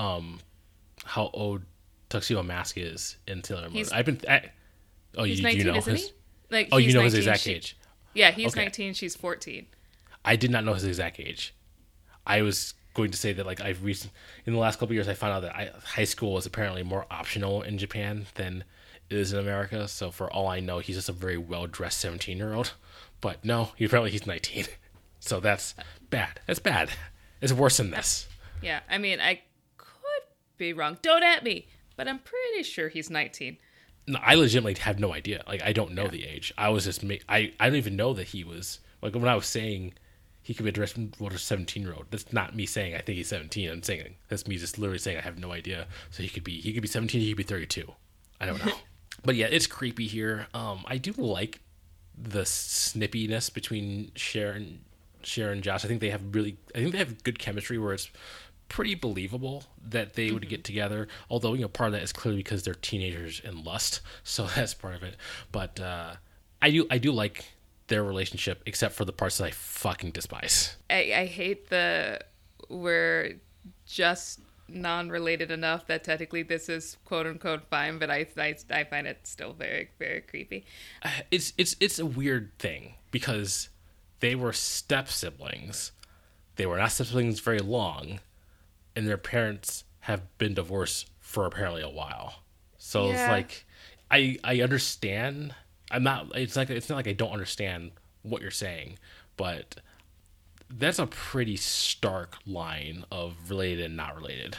Tuxedo Mask is in Sailor Moon. He's 19, you know isn't his? he? Like, Oh, you know 19, his exact age. Yeah, he's Okay. 19. She's 14. I did not know his exact age. I was going to say that like in the last couple of years, I found out that high school is apparently more optional in Japan than it is in America. So for all I know, he's just a very well dressed 17-year-old. But no, apparently he's 19. So that's bad. That's bad. It's worse than this. Yeah, I mean, I could be wrong. Don't at me, but I'm pretty sure he's 19. No, I legitimately have no idea. Like, I don't know the age. I was just I don't even know that he was like when I was saying he could be a dressed 17-year-old. That's not me saying I think he's 17. I'm saying that's me just literally saying I have no idea. So he could be 17. He could be 32. I don't know. But yeah, it's creepy here. I do like the snippiness between Cher and Josh. I think they have good chemistry where it's pretty believable that they would get together. Although, part of that is clearly because they're teenagers and lust, so that's part of it. But I do like their relationship, except for the parts that I fucking despise. I hate we're just non-related enough that technically this is quote unquote fine, but I find it still very, very creepy. It's a weird thing because they were step siblings. They were not step siblings very long, and their parents have been divorced for apparently a while. So It's like I understand. It's not like I don't understand what you're saying, but that's a pretty stark line of related and not related,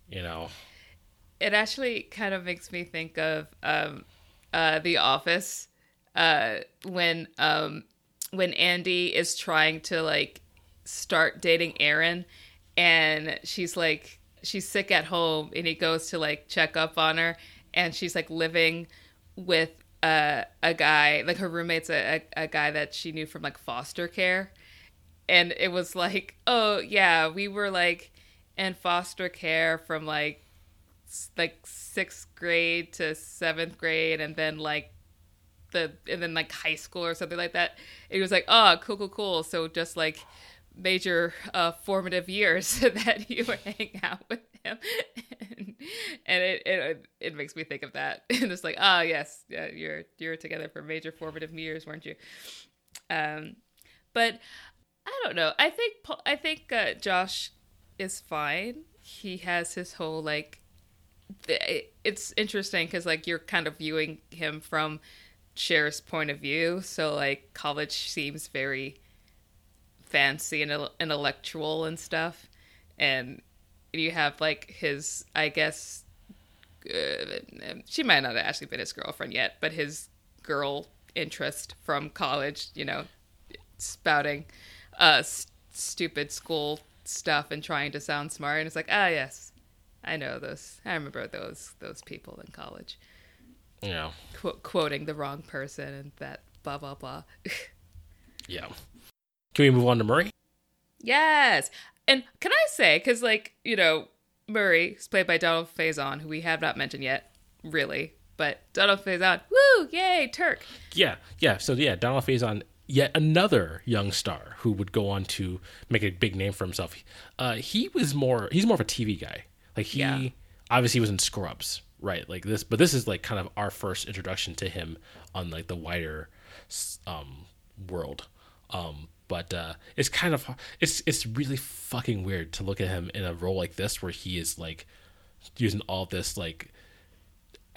It actually kind of makes me think of The Office when Andy is trying to like start dating Erin, and she's sick at home, and he goes to like check up on her, and she's like living with a guy, like her roommate's a guy that she knew from like foster care. And it was like, oh yeah, we were like in foster care from like 6th grade to 7th grade, and then like high school or something like that. It was like, oh, cool. So just like major formative years that you were hanging out with him, and it makes me think of that. And it's like, oh yes, yeah, you're together for major formative years, weren't you? But I don't know. I think Josh is fine. He has his whole like. It's interesting because like you're kind of viewing him from Cher's point of view, so like college seems very fancy and intellectual and stuff, and you have like his, I guess, she might not have actually been his girlfriend yet, but his girl interest from college, spouting stupid school stuff and trying to sound smart, and it's like, yes, I know those. I remember those people in college. Yeah. Quoting the wrong person and that blah blah blah. Yeah. Can we move on to Murray? Yes. And can I say, because like, Murray is played by Donald Faison, who we have not mentioned yet, really, but Donald Faison, woo, yay, Turk. Yeah. So Donald Faison, yet another young star who would go on to make a big name for himself. He's more of a TV guy. Like he obviously was in Scrubs, right? Like this, but this is like kind of our first introduction to him on like the wider world. But it's kind of it's really fucking weird to look at him in a role like this where he is like using all this like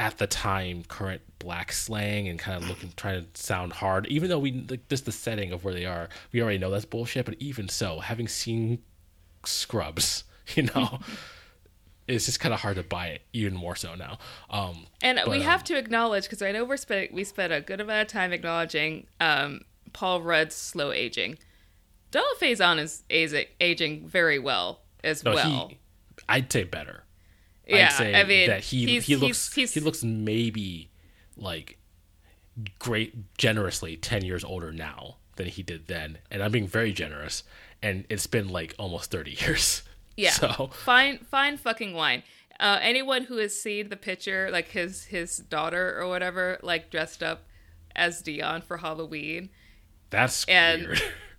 at the time current black slang and kind of trying to sound hard, even though we like just the setting of where they are, we already know that's bullshit. But even so, having seen Scrubs, it's just kind of hard to buy it even more so now. We have to acknowledge, because I know we spent a good amount of time acknowledging Paul Rudd's slow aging. Donald Faison is aging very well as well. I'd say better. Yeah, I'd say I mean, that he looks maybe like generously 10 years older now than he did then, and I'm being very generous. And it's been like almost 30 years. Yeah, so fine fucking wine. Anyone who has seen the picture, like his daughter or whatever, like dressed up as Dion for Halloween, that's weird.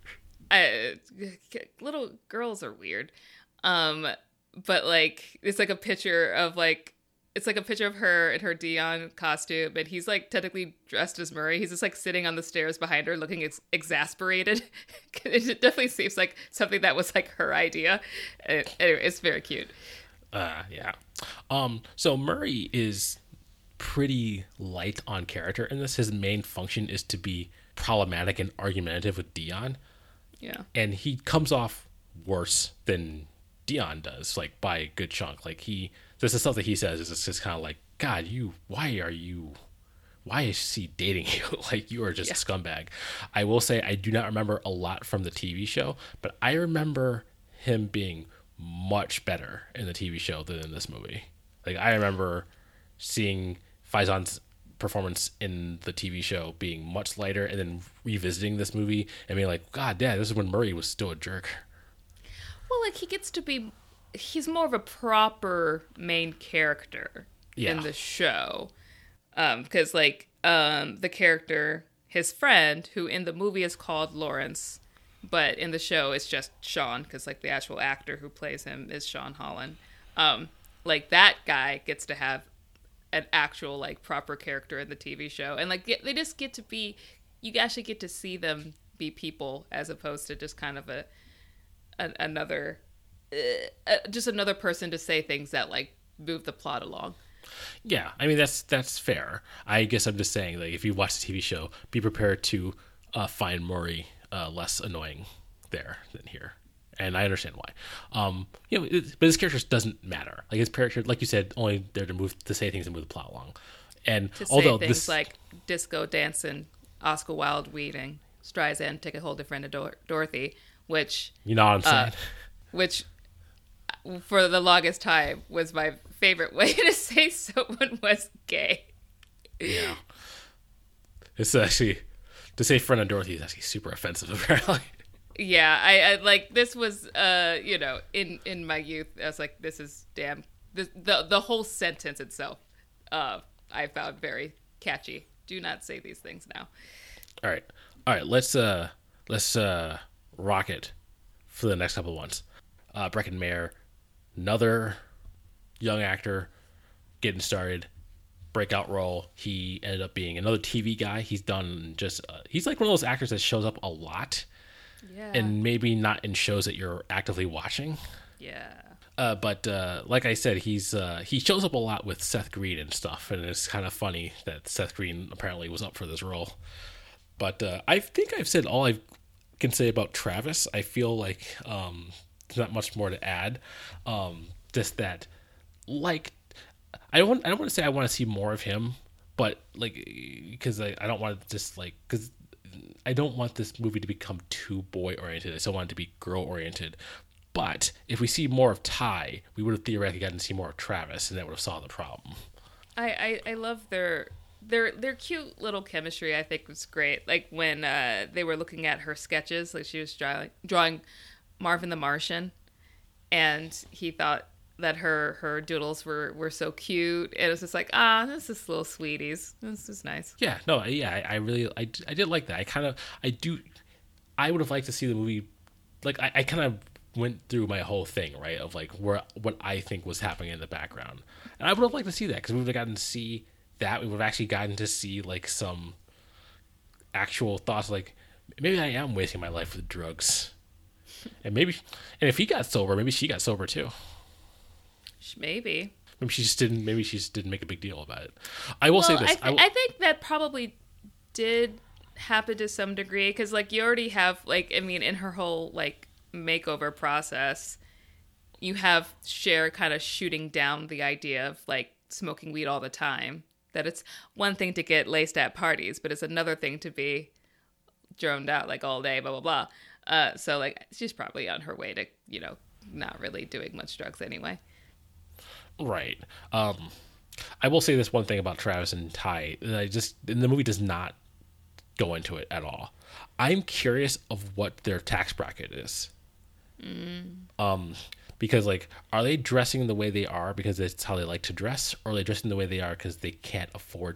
Little girls are weird. But like it's like a picture of her in her Dion costume, and he's like technically dressed as Murray. He's just like sitting on the stairs behind her, looking exasperated. It definitely seems like something that was like her idea. Anyway, it's very cute. Yeah. So Murray is pretty light on character in this. His main function is to be problematic and argumentative with Dion. Yeah. And he comes off worse than Dion does, like by a good chunk. Like there's the stuff that he says is just kind of like, God, why is she dating you? Like, you are just a scumbag. I will say I do not remember a lot from the TV show, but I remember him being much better in the TV show than in this movie. Like, I remember seeing Faison's performance in the TV show being much lighter, and then revisiting this movie and being like, God, Dad, this is when Murray was still a jerk. Well, like, he's more of a proper main character in the show. Because, like, the character, his friend, who in the movie is called Lawrence, but in the show it's just Sean, because, like, the actual actor who plays him is Sean Holland. Like, that guy gets to have an actual, like, proper character in the TV show. And, like, they just get to be, you actually get to see them be people, as opposed to just kind of another person to say things that, like, move the plot along. Yeah, I mean, that's fair. I guess I'm just saying, like, if you watch the TV show, be prepared to find Murray less annoying there than here, and I understand why. But his character doesn't matter. Like, his character, like you said, only there to say things and move the plot along. And to say things like disco dancing, Oscar Wilde weeding, Streisand take a whole different Dorothy, which you know what I'm saying, which for the longest time was my favorite way to say someone was gay. Yeah, it's actually, to say friend of Dorothy is actually super offensive, apparently. Yeah, I like, this was in my youth, I was like, this is damn, the whole sentence itself I found very catchy. Do not say these things now. All right, let's rock it for the next couple of ones. Breckin Meyer, another young actor getting started, breakout role. He ended up being another TV guy. He's done he's like one of those actors that shows up a lot, and maybe not in shows that you're actively watching. Yeah. But like I said, he shows up a lot with Seth Green and stuff, and it's kind of funny that Seth Green apparently was up for this role. But I think I've said all I can say about Travis. I feel like there's not much more to add. Just that, like, I don't want to say I want to see more of him, but like, because I don't want to just like, because I don't want this movie to become too boy oriented. I still want it to be girl oriented. But if we see more of Ty, we would have theoretically gotten to see more of Travis, and that would have solved the problem. I love their cute little chemistry. I think was great. Like when they were looking at her sketches, like she was drawing Marvin the Martian, and he thought that her doodles were so cute. And it was just like, this is little sweeties. This is nice. Yeah, no, yeah, I really did like that. I would have liked to see the movie. Like I kind of went through my whole thing, right, of like what I think was happening in the background, and I would have liked to see that, because we would have gotten to see that. We would have actually gotten to see like some actual thoughts, like maybe I am wasting my life with drugs, and if he got sober, maybe she got sober too. Maybe Maybe she just didn't make a big deal about it. I will say this. I think that probably did happen to some degree because, like, you already have, like, I mean, in her whole, like, makeover process, you have Cher kind of shooting down the idea of, like, smoking weed all the time. That it's one thing to get laced at parties, but it's another thing to be droned out, like, all day, blah, blah, blah. So, like, she's probably on her way to, you know, not really doing much drugs anyway. Right. I will say this one thing about Travis and Ty. The movie does not go into it at all. I'm curious of what their tax bracket is. Because, like, are they dressing the way they are because it's how they like to dress, or are they dressing the way they are because they can't afford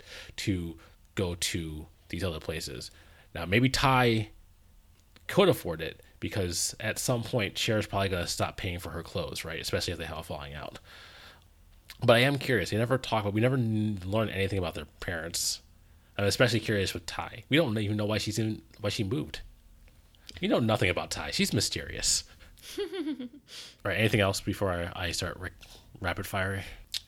to go to these other places? Now, maybe Ty could afford it because at some point Cher's probably going to stop paying for her clothes, right? Especially if they have a falling out. But I am curious. We never learn anything about their parents. I'm especially curious with Ty. We don't even know why she moved. We know nothing about Ty. She's mysterious. All right. Anything else before I start rapid fire?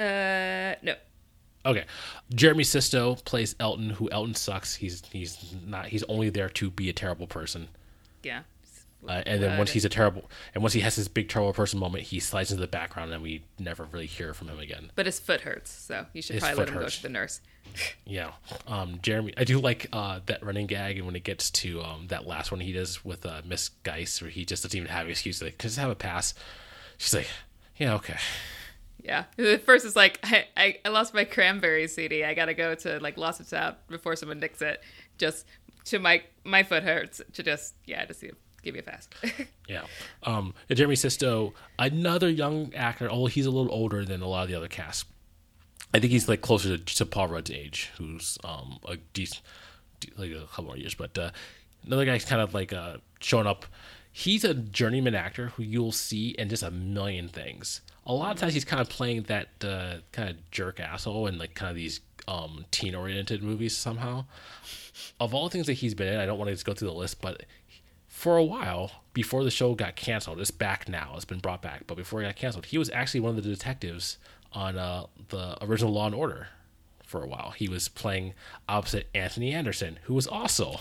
No. Okay. Jeremy Sisto plays Elton, who Elton sucks. He's only there to be a terrible person. Yeah. And then once he has his big terrible person moment, he slides into the background and we never really hear from him again. But his foot hurts, so you should probably let him go to the nurse. Yeah. Jeremy, I do like that running gag, and when it gets to that last one he does with Miss Geis, where he just doesn't even have an excuse, like, just have a pass. She's like, yeah, okay. Yeah. At first it's like, I lost my cranberry CD. I gotta go to, like, Lost and Found before someone nicks it. Just to my foot hurts to just see it. Give me a pass. Yeah. Jeremy Sisto, another young actor. Oh, he's a little older than a lot of the other cast. I think he's, like, closer to Paul Rudd's age, who's a decent, like, a couple more years. But another guy's kind of like showing up. He's a journeyman actor who you'll see in just a million things. A lot of times he's kind of playing that kind of jerk asshole in, like, kind of these teen-oriented movies somehow. Of all the things that he's been in, I don't want to just go through the list, but for a while, before the show got canceled, it's back now, it's been brought back, but before it got canceled, he was actually one of the detectives on the original Law and Order for a while. He was playing opposite Anthony Anderson, who was also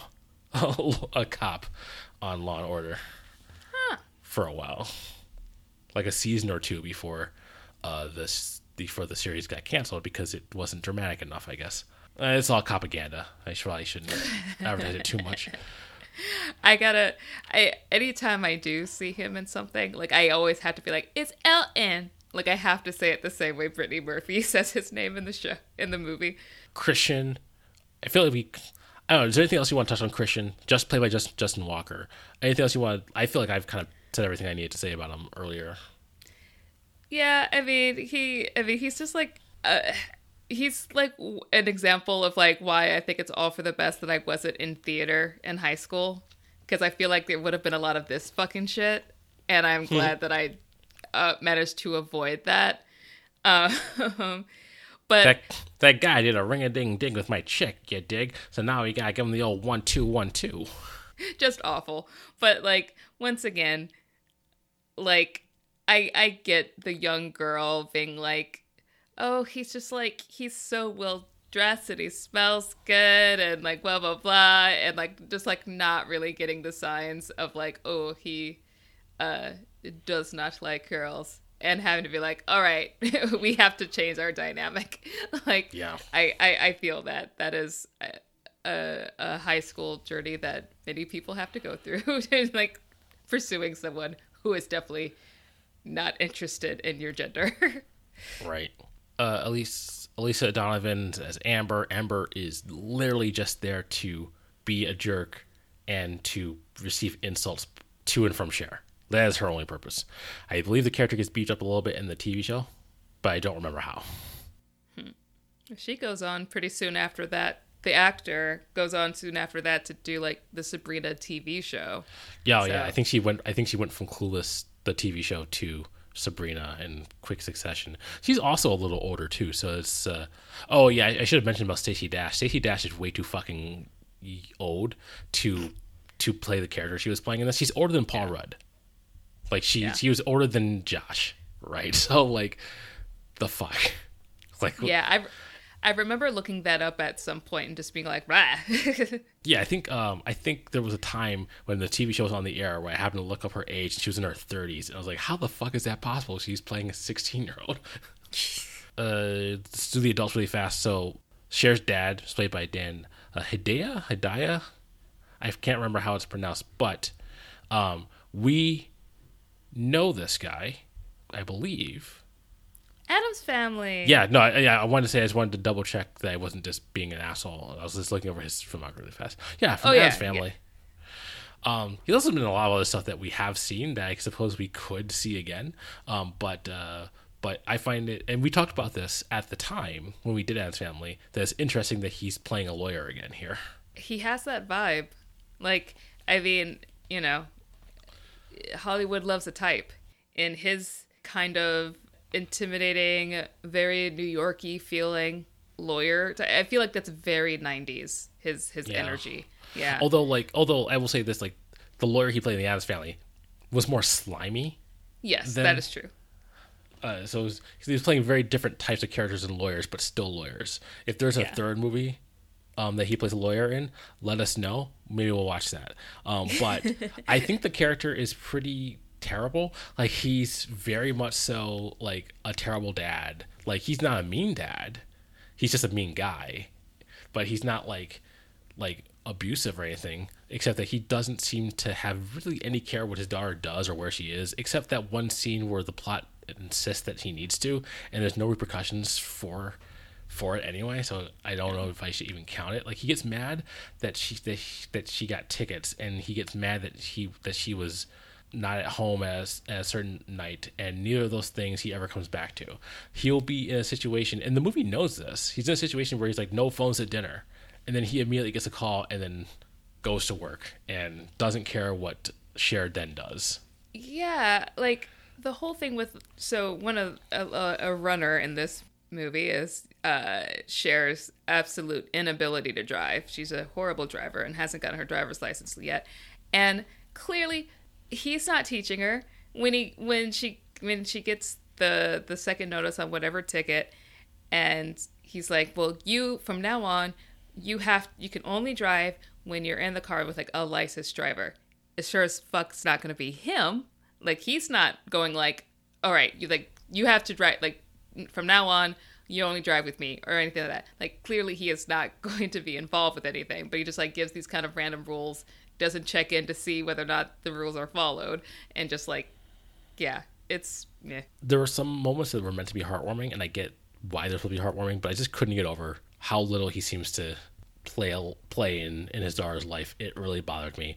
a cop on Law and Order for a while. Like a season or two before before the series got canceled because it wasn't dramatic enough, I guess. It's all propaganda. I probably shouldn't advertise it too much. Anytime I do see him in something, like, I always have to be like, it's Elton. Like, I have to say it the same way Brittany Murphy says his name in the movie. Christian. I feel like I don't know. Is there anything else you want to touch on Christian? Just played by Justin Walker. Anything else you want? I feel like I've kind of said everything I needed to say about him earlier. Yeah, I mean, he's just like, he's like an example of, like, why I think it's all for the best that I wasn't in theater in high school, because I feel like there would have been a lot of this fucking shit, and I'm glad that I managed to avoid that. But that guy did a ring-a-ding-ding with my chick, you dig? So now we gotta give him the old 1-2-1-2. Just awful. But, like, once again, like, I get the young girl being like, oh, he's just, like, he's so well dressed and he smells good and, like, blah blah blah, and, like, just, like, not really getting the signs of, like, oh, he does not like girls, and having to be like, all right, we have to change our dynamic. Like, yeah, I feel that is a high school journey that many people have to go through, like, pursuing someone who is definitely not interested in your gender. Right. Elisa Donovan as Amber. Amber is literally just there to be a jerk and to receive insults to and from Cher. That is her only purpose. I believe the character gets beat up a little bit in the TV show, but I don't remember how. She goes on pretty soon after that. The actor goes on soon after that to do, like, the Sabrina TV show. Yeah, so. Yeah. I think she went from Clueless, the TV show, to Sabrina in quick succession. She's also a little older too, so it's I should have mentioned about Stacey Dash. Stacey Dash is way too fucking old to play the character she was playing in this. She's older than Paul Rudd. Like, she was older than Josh, right? So, like, the fuck? Like, Yeah, I remember looking that up at some point and just being like, rah. yeah, I think there was a time when the TV show was on the air where I happened to look up her age and she was in her 30s, and I was like, how the fuck is that possible? She's playing a 16-year-old. Let's do the adults really fast. So Cher's dad is played by Dan Hedaya. I can't remember how it's pronounced, but we know this guy, I believe. Addams Family. Yeah, no, I wanted to say I just wanted to double check that I wasn't just being an asshole. I was just looking over his filmography really fast. Yeah, from Addams Family. Yeah. He's also been in a lot of other stuff that we have seen that I suppose we could see again. But I find it, and we talked about this at the time when we did Addams Family, that it's interesting that he's playing a lawyer again here. He has that vibe. Like, I mean, you know, Hollywood loves a type. In his kind of intimidating, very New York-y feeling lawyer, I feel like that's very 90s, his energy. Yeah. Although I will say this, like, the lawyer he played in the Addams Family was more slimy. Yes, that is true. So he was playing very different types of characters than lawyers, but still lawyers. If there's a third movie that he plays a lawyer in, let us know. Maybe we'll watch that. But I think the character is pretty terrible. Like, he's very much so like a terrible dad. Like, he's not a mean dad. He's just a mean guy. But he's not like abusive or anything, except that he doesn't seem to have really any care what his daughter does or where she is, except that one scene where the plot insists that he needs to, and there's no repercussions for it anyway, so I don't know if I should even count it. Like, he gets mad that she got tickets, and he gets mad that she was not at home at a certain night, and neither of those things he ever comes back to. He'll be in a situation, and the movie knows this, he's in a situation where he's like, no phones at dinner, and then he immediately gets a call and then goes to work and doesn't care what Cher then does. Yeah, like, the whole thing with, so one of a runner in this movie is Cher's absolute inability to drive. She's a horrible driver and hasn't gotten her driver's license yet, and clearly he's not teaching her. When she gets the second notice on whatever ticket, and he's like, well, you from now on you can only drive when you're in the car with like a licensed driver. As sure as fuck's not going to be him. Like, he's not going like, all right, you have to drive, like, from now on you only drive with me or anything like that. Like, clearly he is not going to be involved with anything, but he just like gives these kind of random rules, doesn't check in to see whether or not the rules are followed, and just like, yeah, it's meh. There were some moments that were meant to be heartwarming, and I get why they're supposed to be heartwarming, but I just couldn't get over how little he seems to play in his daughter's life. It really bothered me.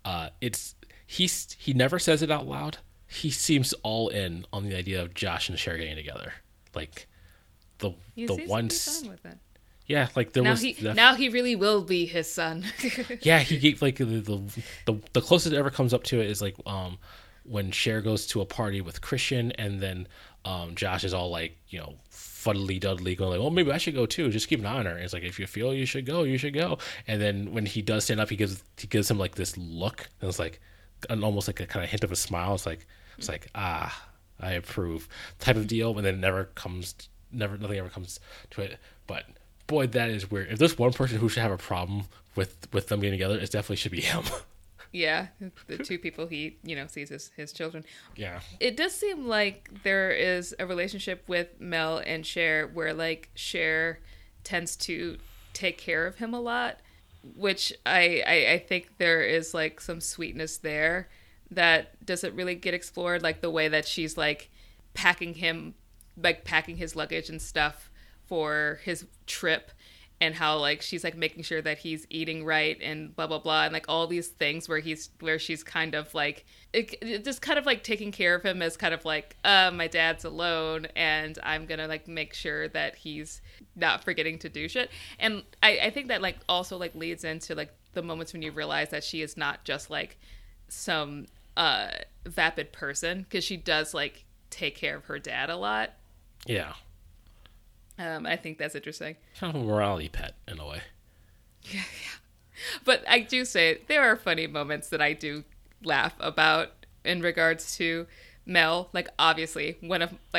He never says it out loud. He seems all in on the idea of Josh and Cher getting together. Like, the one. Yeah, like there now he really will be his son. Yeah, he gave like the closest it ever comes up to it is like when Cher goes to a party with Christian, and then Josh is all like, you know, fuddly duddly going like, well, maybe I should go too. Just keep an eye on her. And it's like, if you feel you should go, you should go. And then when he does stand up, he gives him like this look, and it's like almost like a kind of hint of a smile. It's like I approve type of deal, and then nothing ever comes to it. But boy, that is weird. If there's one person who should have a problem with them getting together, it definitely should be him. Yeah, the two people he, sees his children. Yeah. It does seem like there is a relationship with Mel and Cher where, like, Cher tends to take care of him a lot, which I think there is, like, some sweetness there that doesn't really get explored, like the way that she's, like, packing his luggage and stuff for his trip, and how, like, she's like making sure that he's eating right and blah blah blah, and like all these things where she's kind of like just kind of like taking care of him as kind of like, my dad's alone and I'm gonna like make sure that he's not forgetting to do shit. And I think that like also like leads into like the moments when you realize that she is not just like some vapid person, because she does like take care of her dad a lot. Yeah. I think that's interesting. Kind of a morality pet in a way. Yeah. But I do say there are funny moments that I do laugh about in regards to Mel. Like, obviously, one of like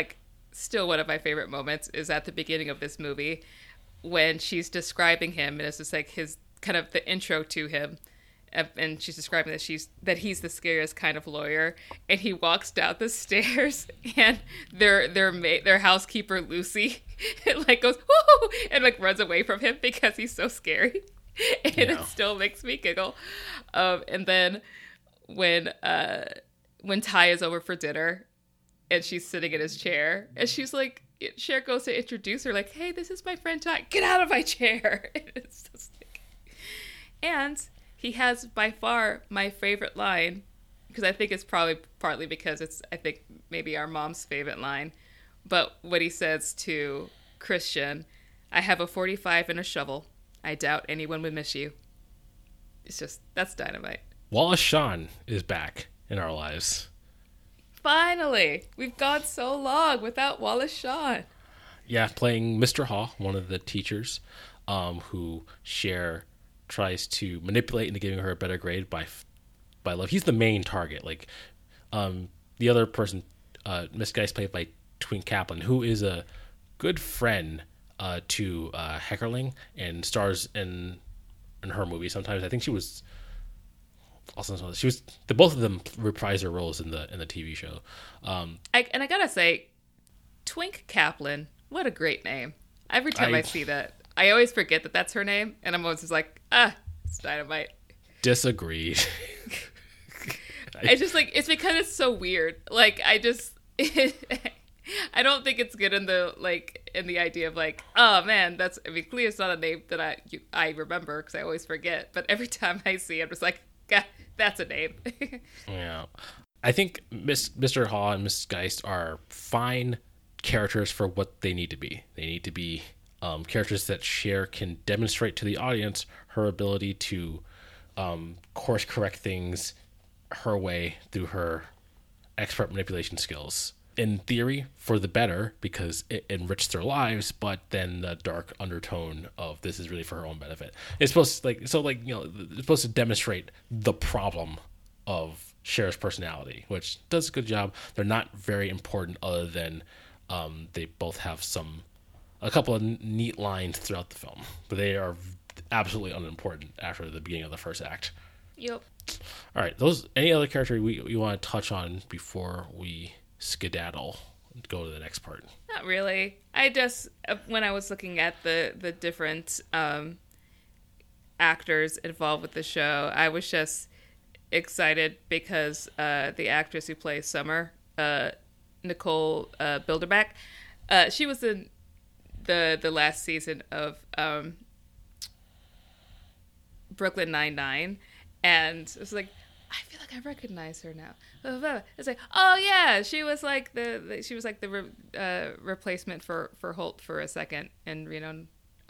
still one of my favorite moments is at the beginning of this movie when she's describing him, and it's just like his kind of the intro to him, and she's describing that he's the scariest kind of lawyer, and he walks down the stairs, and their housekeeper Lucy like goes woo and like runs away from him because he's so scary, and it still makes me giggle. And then when Ty is over for dinner, and she's sitting in his chair, and she's like, Cher goes to introduce her, like, "Hey, this is my friend Ty. Get out of my chair!" And it's just like, and he has by far my favorite line, because I think it's probably partly because it's, I think, maybe our mom's favorite line. But what he says to Christian, "I have a 45 and a shovel. I doubt anyone would miss you." It's just, that's dynamite. Wallace Shawn is back in our lives. Finally! We've gone so long without Wallace Shawn. Yeah, playing Mr. Hall, one of the teachers who Cher tries to manipulate into giving her a better grade by love. He's the main target. Like, the other person, Miss Geist, played by Twink Kaplan, who is a good friend to Heckerling and stars in her movie sometimes. I think she was also, the both of them reprise their roles in the TV show. I gotta say, Twink Kaplan, what a great name. Every time I see that, I always forget that that's her name, and I'm always just like, it's dynamite. Disagreed. It's just like, it's because it's so weird. Like, I don't think it's good in the idea of like, oh man, Cleo's not a name that I remember, because I always forget. But every time I see it, I'm just like, God, that's a name. Yeah. I think Mr. Hall and Mrs. Geist are fine characters for what they need to be. They need to be characters that Cher can demonstrate to the audience her ability to course correct things her way through her expert manipulation skills. In theory, for the better, because it enriched their lives, but then the dark undertone of this is really for her own benefit. It's supposed to, it's supposed to demonstrate the problem of Cher's personality, which does a good job. They're not very important, other than they both have a couple of neat lines throughout the film, but they are absolutely unimportant after the beginning of the first act. Yep. All right, any other character we want to touch on before we skedaddle and go to the next part? Not really. I just, when I was looking at the different actors involved with the show, I was just excited because the actress who plays Summer, Nicole Bilderback, she was in the last season of Brooklyn Nine-Nine, and it's like, I feel like I recognize her now. It's like, oh yeah, she was like the replacement for Holt for a second in Reno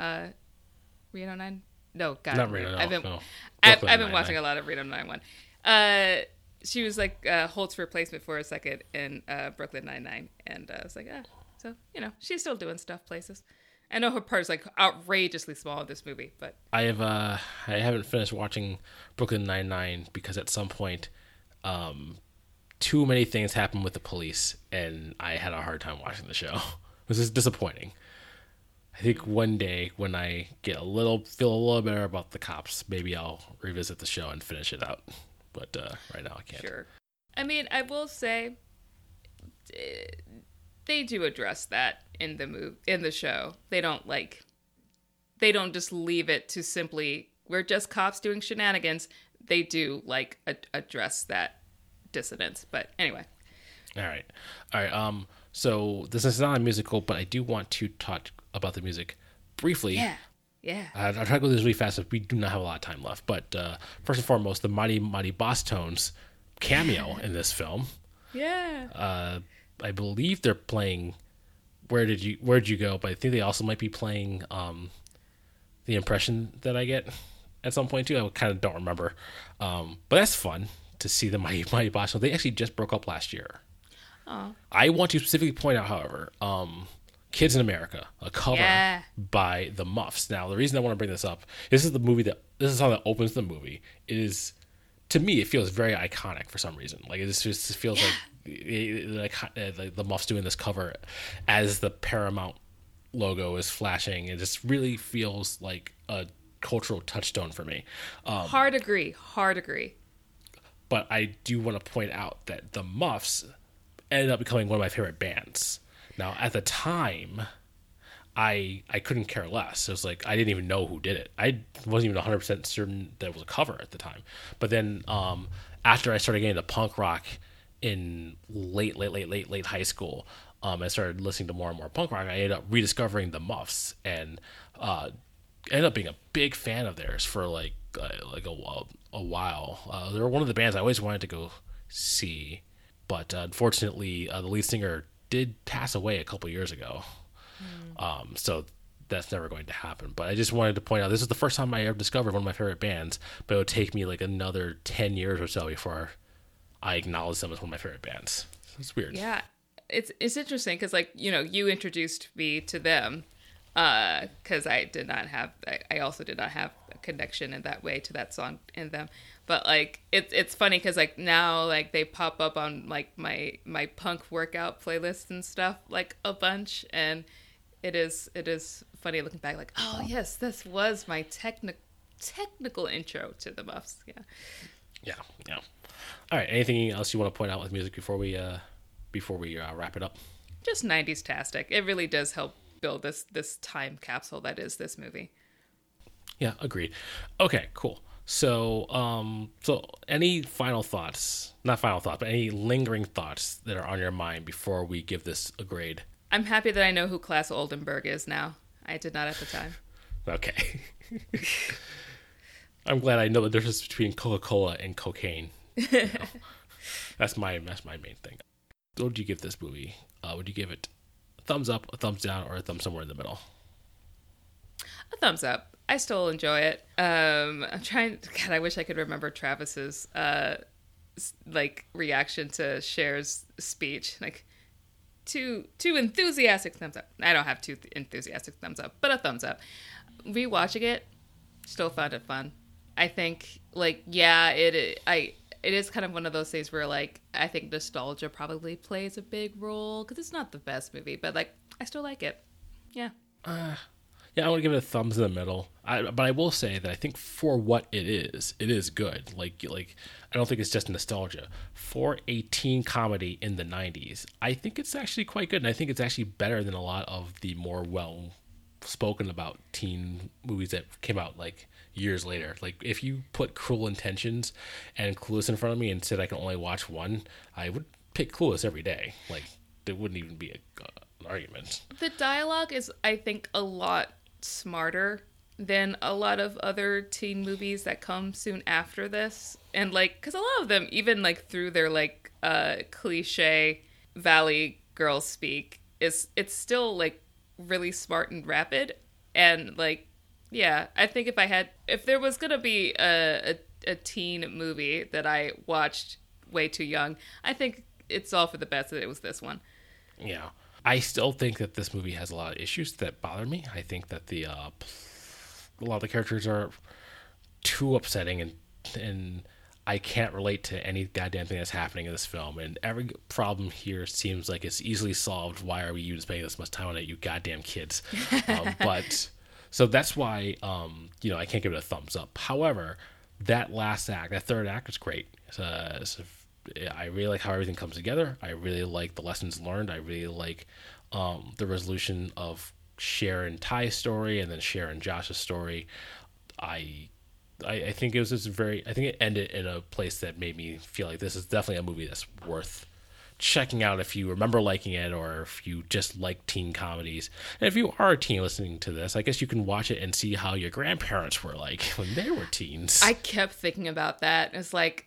9. No, God, not Reno. I've been watching a lot of Reno 9-1. She was like Holt's replacement for a second in Brooklyn Nine-Nine, and I was like, so she's still doing stuff places. I know her part is like outrageously small in this movie, but I haven't finished watching Brooklyn Nine-Nine because at some point, too many things happened with the police, and I had a hard time watching the show. This is disappointing. I think one day when I feel a little better about the cops, maybe I'll revisit the show and finish it out. But right now I can't. Sure. I mean, I will say they do address that in the show. They don't just leave it to simply, we're just cops doing shenanigans. They do address that dissonance. But anyway. All right. So this is not a musical, but I do want to talk about the music briefly. Yeah. I'll try to go this really fast if we do not have a lot of time left. But first and foremost, the Mighty Mighty Boss Tones cameo in this film. Yeah. I believe they're playing Where'd You Go, but I think they also might be playing The Impression That I Get at some point too. I kind of don't remember. But that's fun to see the Mighty Mighty Boss Tones. They actually just broke up last year. Oh. I want to specifically point out, however, Kids in America, a cover by the Muffs. Now, the reason I want to bring this up, this is the song that opens the movie. It is, to me, it feels very iconic for some reason. Like, it just feels like the Muffs doing this cover as the Paramount logo is flashing. It just really feels like a cultural touchstone for me. Hard agree. But I do want to point out that the Muffs ended up becoming one of my favorite bands. Now, at the time, I couldn't care less. It was like I didn't even know who did it. I wasn't even 100% certain that it was a cover at the time. But then after I started getting into punk rock in late high school, I started listening to more and more punk rock. I ended up rediscovering the Muffs and ended up being a big fan of theirs for like a while. They were one of the bands I always wanted to go see, but unfortunately, the lead singer did pass away a couple years ago. So that's never going to happen. But I just wanted to point out this is the first time I ever discovered one of my favorite bands, but it would take me like another 10 years or so before I acknowledge them as one of my favorite bands. So it's weird. Yeah, it's interesting because like you introduced me to them because I also did not have a connection in that way to that song in them. But like it's funny because like now like they pop up on like my punk workout playlists and stuff like a bunch, and it is funny looking back like, oh yes, this was my technical intro to the Muffs. Yeah. All right, anything else you want to point out with music before we wrap it up? Just 90s-tastic. It really does help build this time capsule that is this movie. Yeah, agreed. Okay, cool. So any final thoughts? Not final thoughts, but any lingering thoughts that are on your mind before we give this a grade? I'm happy that I know who Claes Oldenburg is now. I did not at the time. Okay. I'm glad I know the difference between Coca-Cola and cocaine. That's my main thing. What would you give this movie? Would you give it a thumbs up, a thumbs down, or a thumb somewhere in the middle? A thumbs up. I still enjoy it. I'm trying. God, I wish I could remember Travis's like reaction to Cher's speech. Like two enthusiastic thumbs up. I don't have two enthusiastic thumbs up, but a thumbs up. Rewatching it, still found it fun. I think like it is kind of one of those things where like I think nostalgia probably plays a big role because it's not the best movie, but like I still like it. Yeah. Yeah, I want to give it a thumbs in the middle. But I will say that I think for what it is good. Like I don't think it's just nostalgia. For a teen comedy in the 90s, I think it's actually quite good, and I think it's actually better than a lot of the more well-spoken about teen movies that came out like years later. Like if you put Cruel Intentions and Clueless in front of me and said I can only watch one, I would pick Clueless every day. Like there wouldn't even be an argument. The dialogue is, I think, a lot smarter than a lot of other teen movies that come soon after this, and like because a lot of them, even like through their like cliche Valley girl speak, it's still like really smart and rapid. And like yeah, I think if there was gonna be a teen movie that I watched way too young, I think it's all for the best that it was this one. Yeah, I still think that this movie has a lot of issues that bother me. I think that a lot of the characters are too upsetting, and I can't relate to any goddamn thing that's happening in this film. And every problem here seems like it's easily solved. Why are you spending this much time on it, you goddamn kids? But so that's why I can't give it a thumbs up. However, that last act, that third act, is great. I really like how everything comes together. I really like the lessons learned. I really like the resolution of Cher and Ty's story, and then Cher and Josh's story. I think it was just I think it ended in a place that made me feel like this is definitely a movie that's worth checking out if you remember liking it, or if you just like teen comedies. And if you are a teen listening to this, I guess you can watch it and see how your grandparents were like when they were teens. I kept thinking about that. It's like,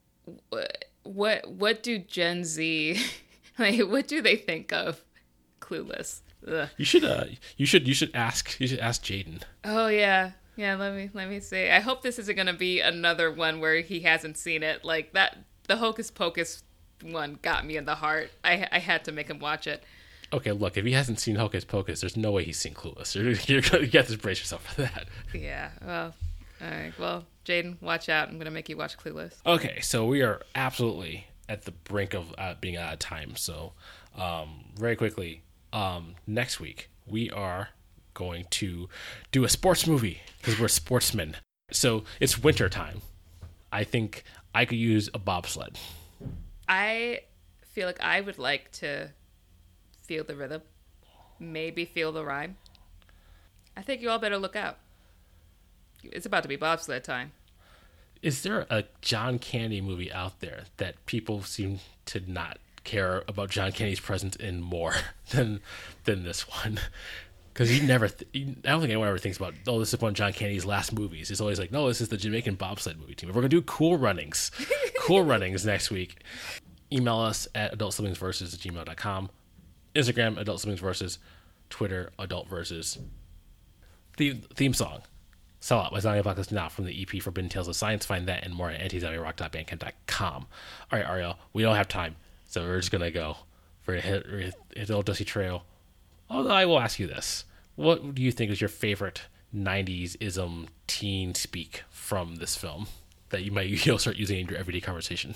what do Gen Z like? What do they think of Clueless? Ugh. You should ask Jaden. Oh yeah. Let me see. I hope this isn't gonna be another one where he hasn't seen it. Like that, the Hocus Pocus one got me in the heart. I had to make him watch it. Okay, look, if he hasn't seen Hocus Pocus, there's no way he's seen Clueless. You have to brace yourself for that. Yeah. Well. All right. Well, Jaden, watch out. I'm gonna make you watch Clueless. Okay, so we are absolutely at the brink of being out of time. So, very quickly, next week we are going to do a sports movie because we're sportsmen. So it's winter time. I think I could use a bobsled. I feel like I would like to feel the rhythm, maybe feel the rhyme. I think you all better look out. It's about to be bobsled time. Is there a John Candy movie out there that people seem to not care about John Candy's presence in more than this one? Because I don't think anyone ever thinks about, oh, this is one of John Candy's last movies. It's always like, no, this is the Jamaican bobsled movie team. We're going to do Cool Runnings. Cool Runnings next week. Email us at adultsibblingsversus@gmail.com. Instagram, Adult Siblings Versus. Twitter, Adult Versus. Theme song. Sell Out by Zombie Apocalypse Now from the EP Forbidden Tales of Science. Find that and more at antizombierock.bandcamp.com. All right, Ariel, we don't have time, so we're just going to go for a hit the old dusty trail. Although I will ask you this. What do you think is your favorite 90s ism teen speak from this film that you'll start using in your everyday conversation?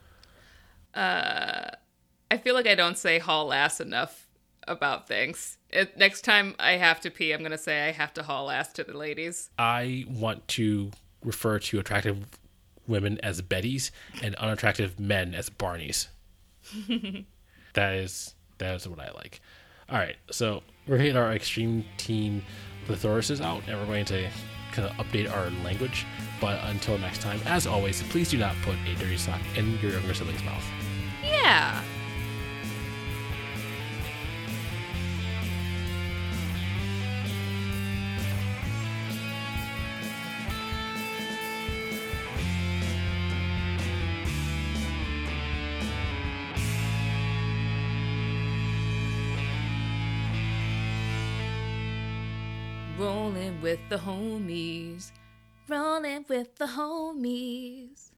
I feel like I don't say haul ass enough about things. Next time I have to pee, I'm going to say I have to haul ass to the ladies. I want to refer to attractive women as Bettys and unattractive men as Barneys. That is what I like. All right, so we're hitting our extreme teen thesauruses out, and we're going to kind of update our language. But until next time, as always, please do not put a dirty sock in your younger sibling's mouth. Yeah. Rolling with the homies. Rolling with the homies.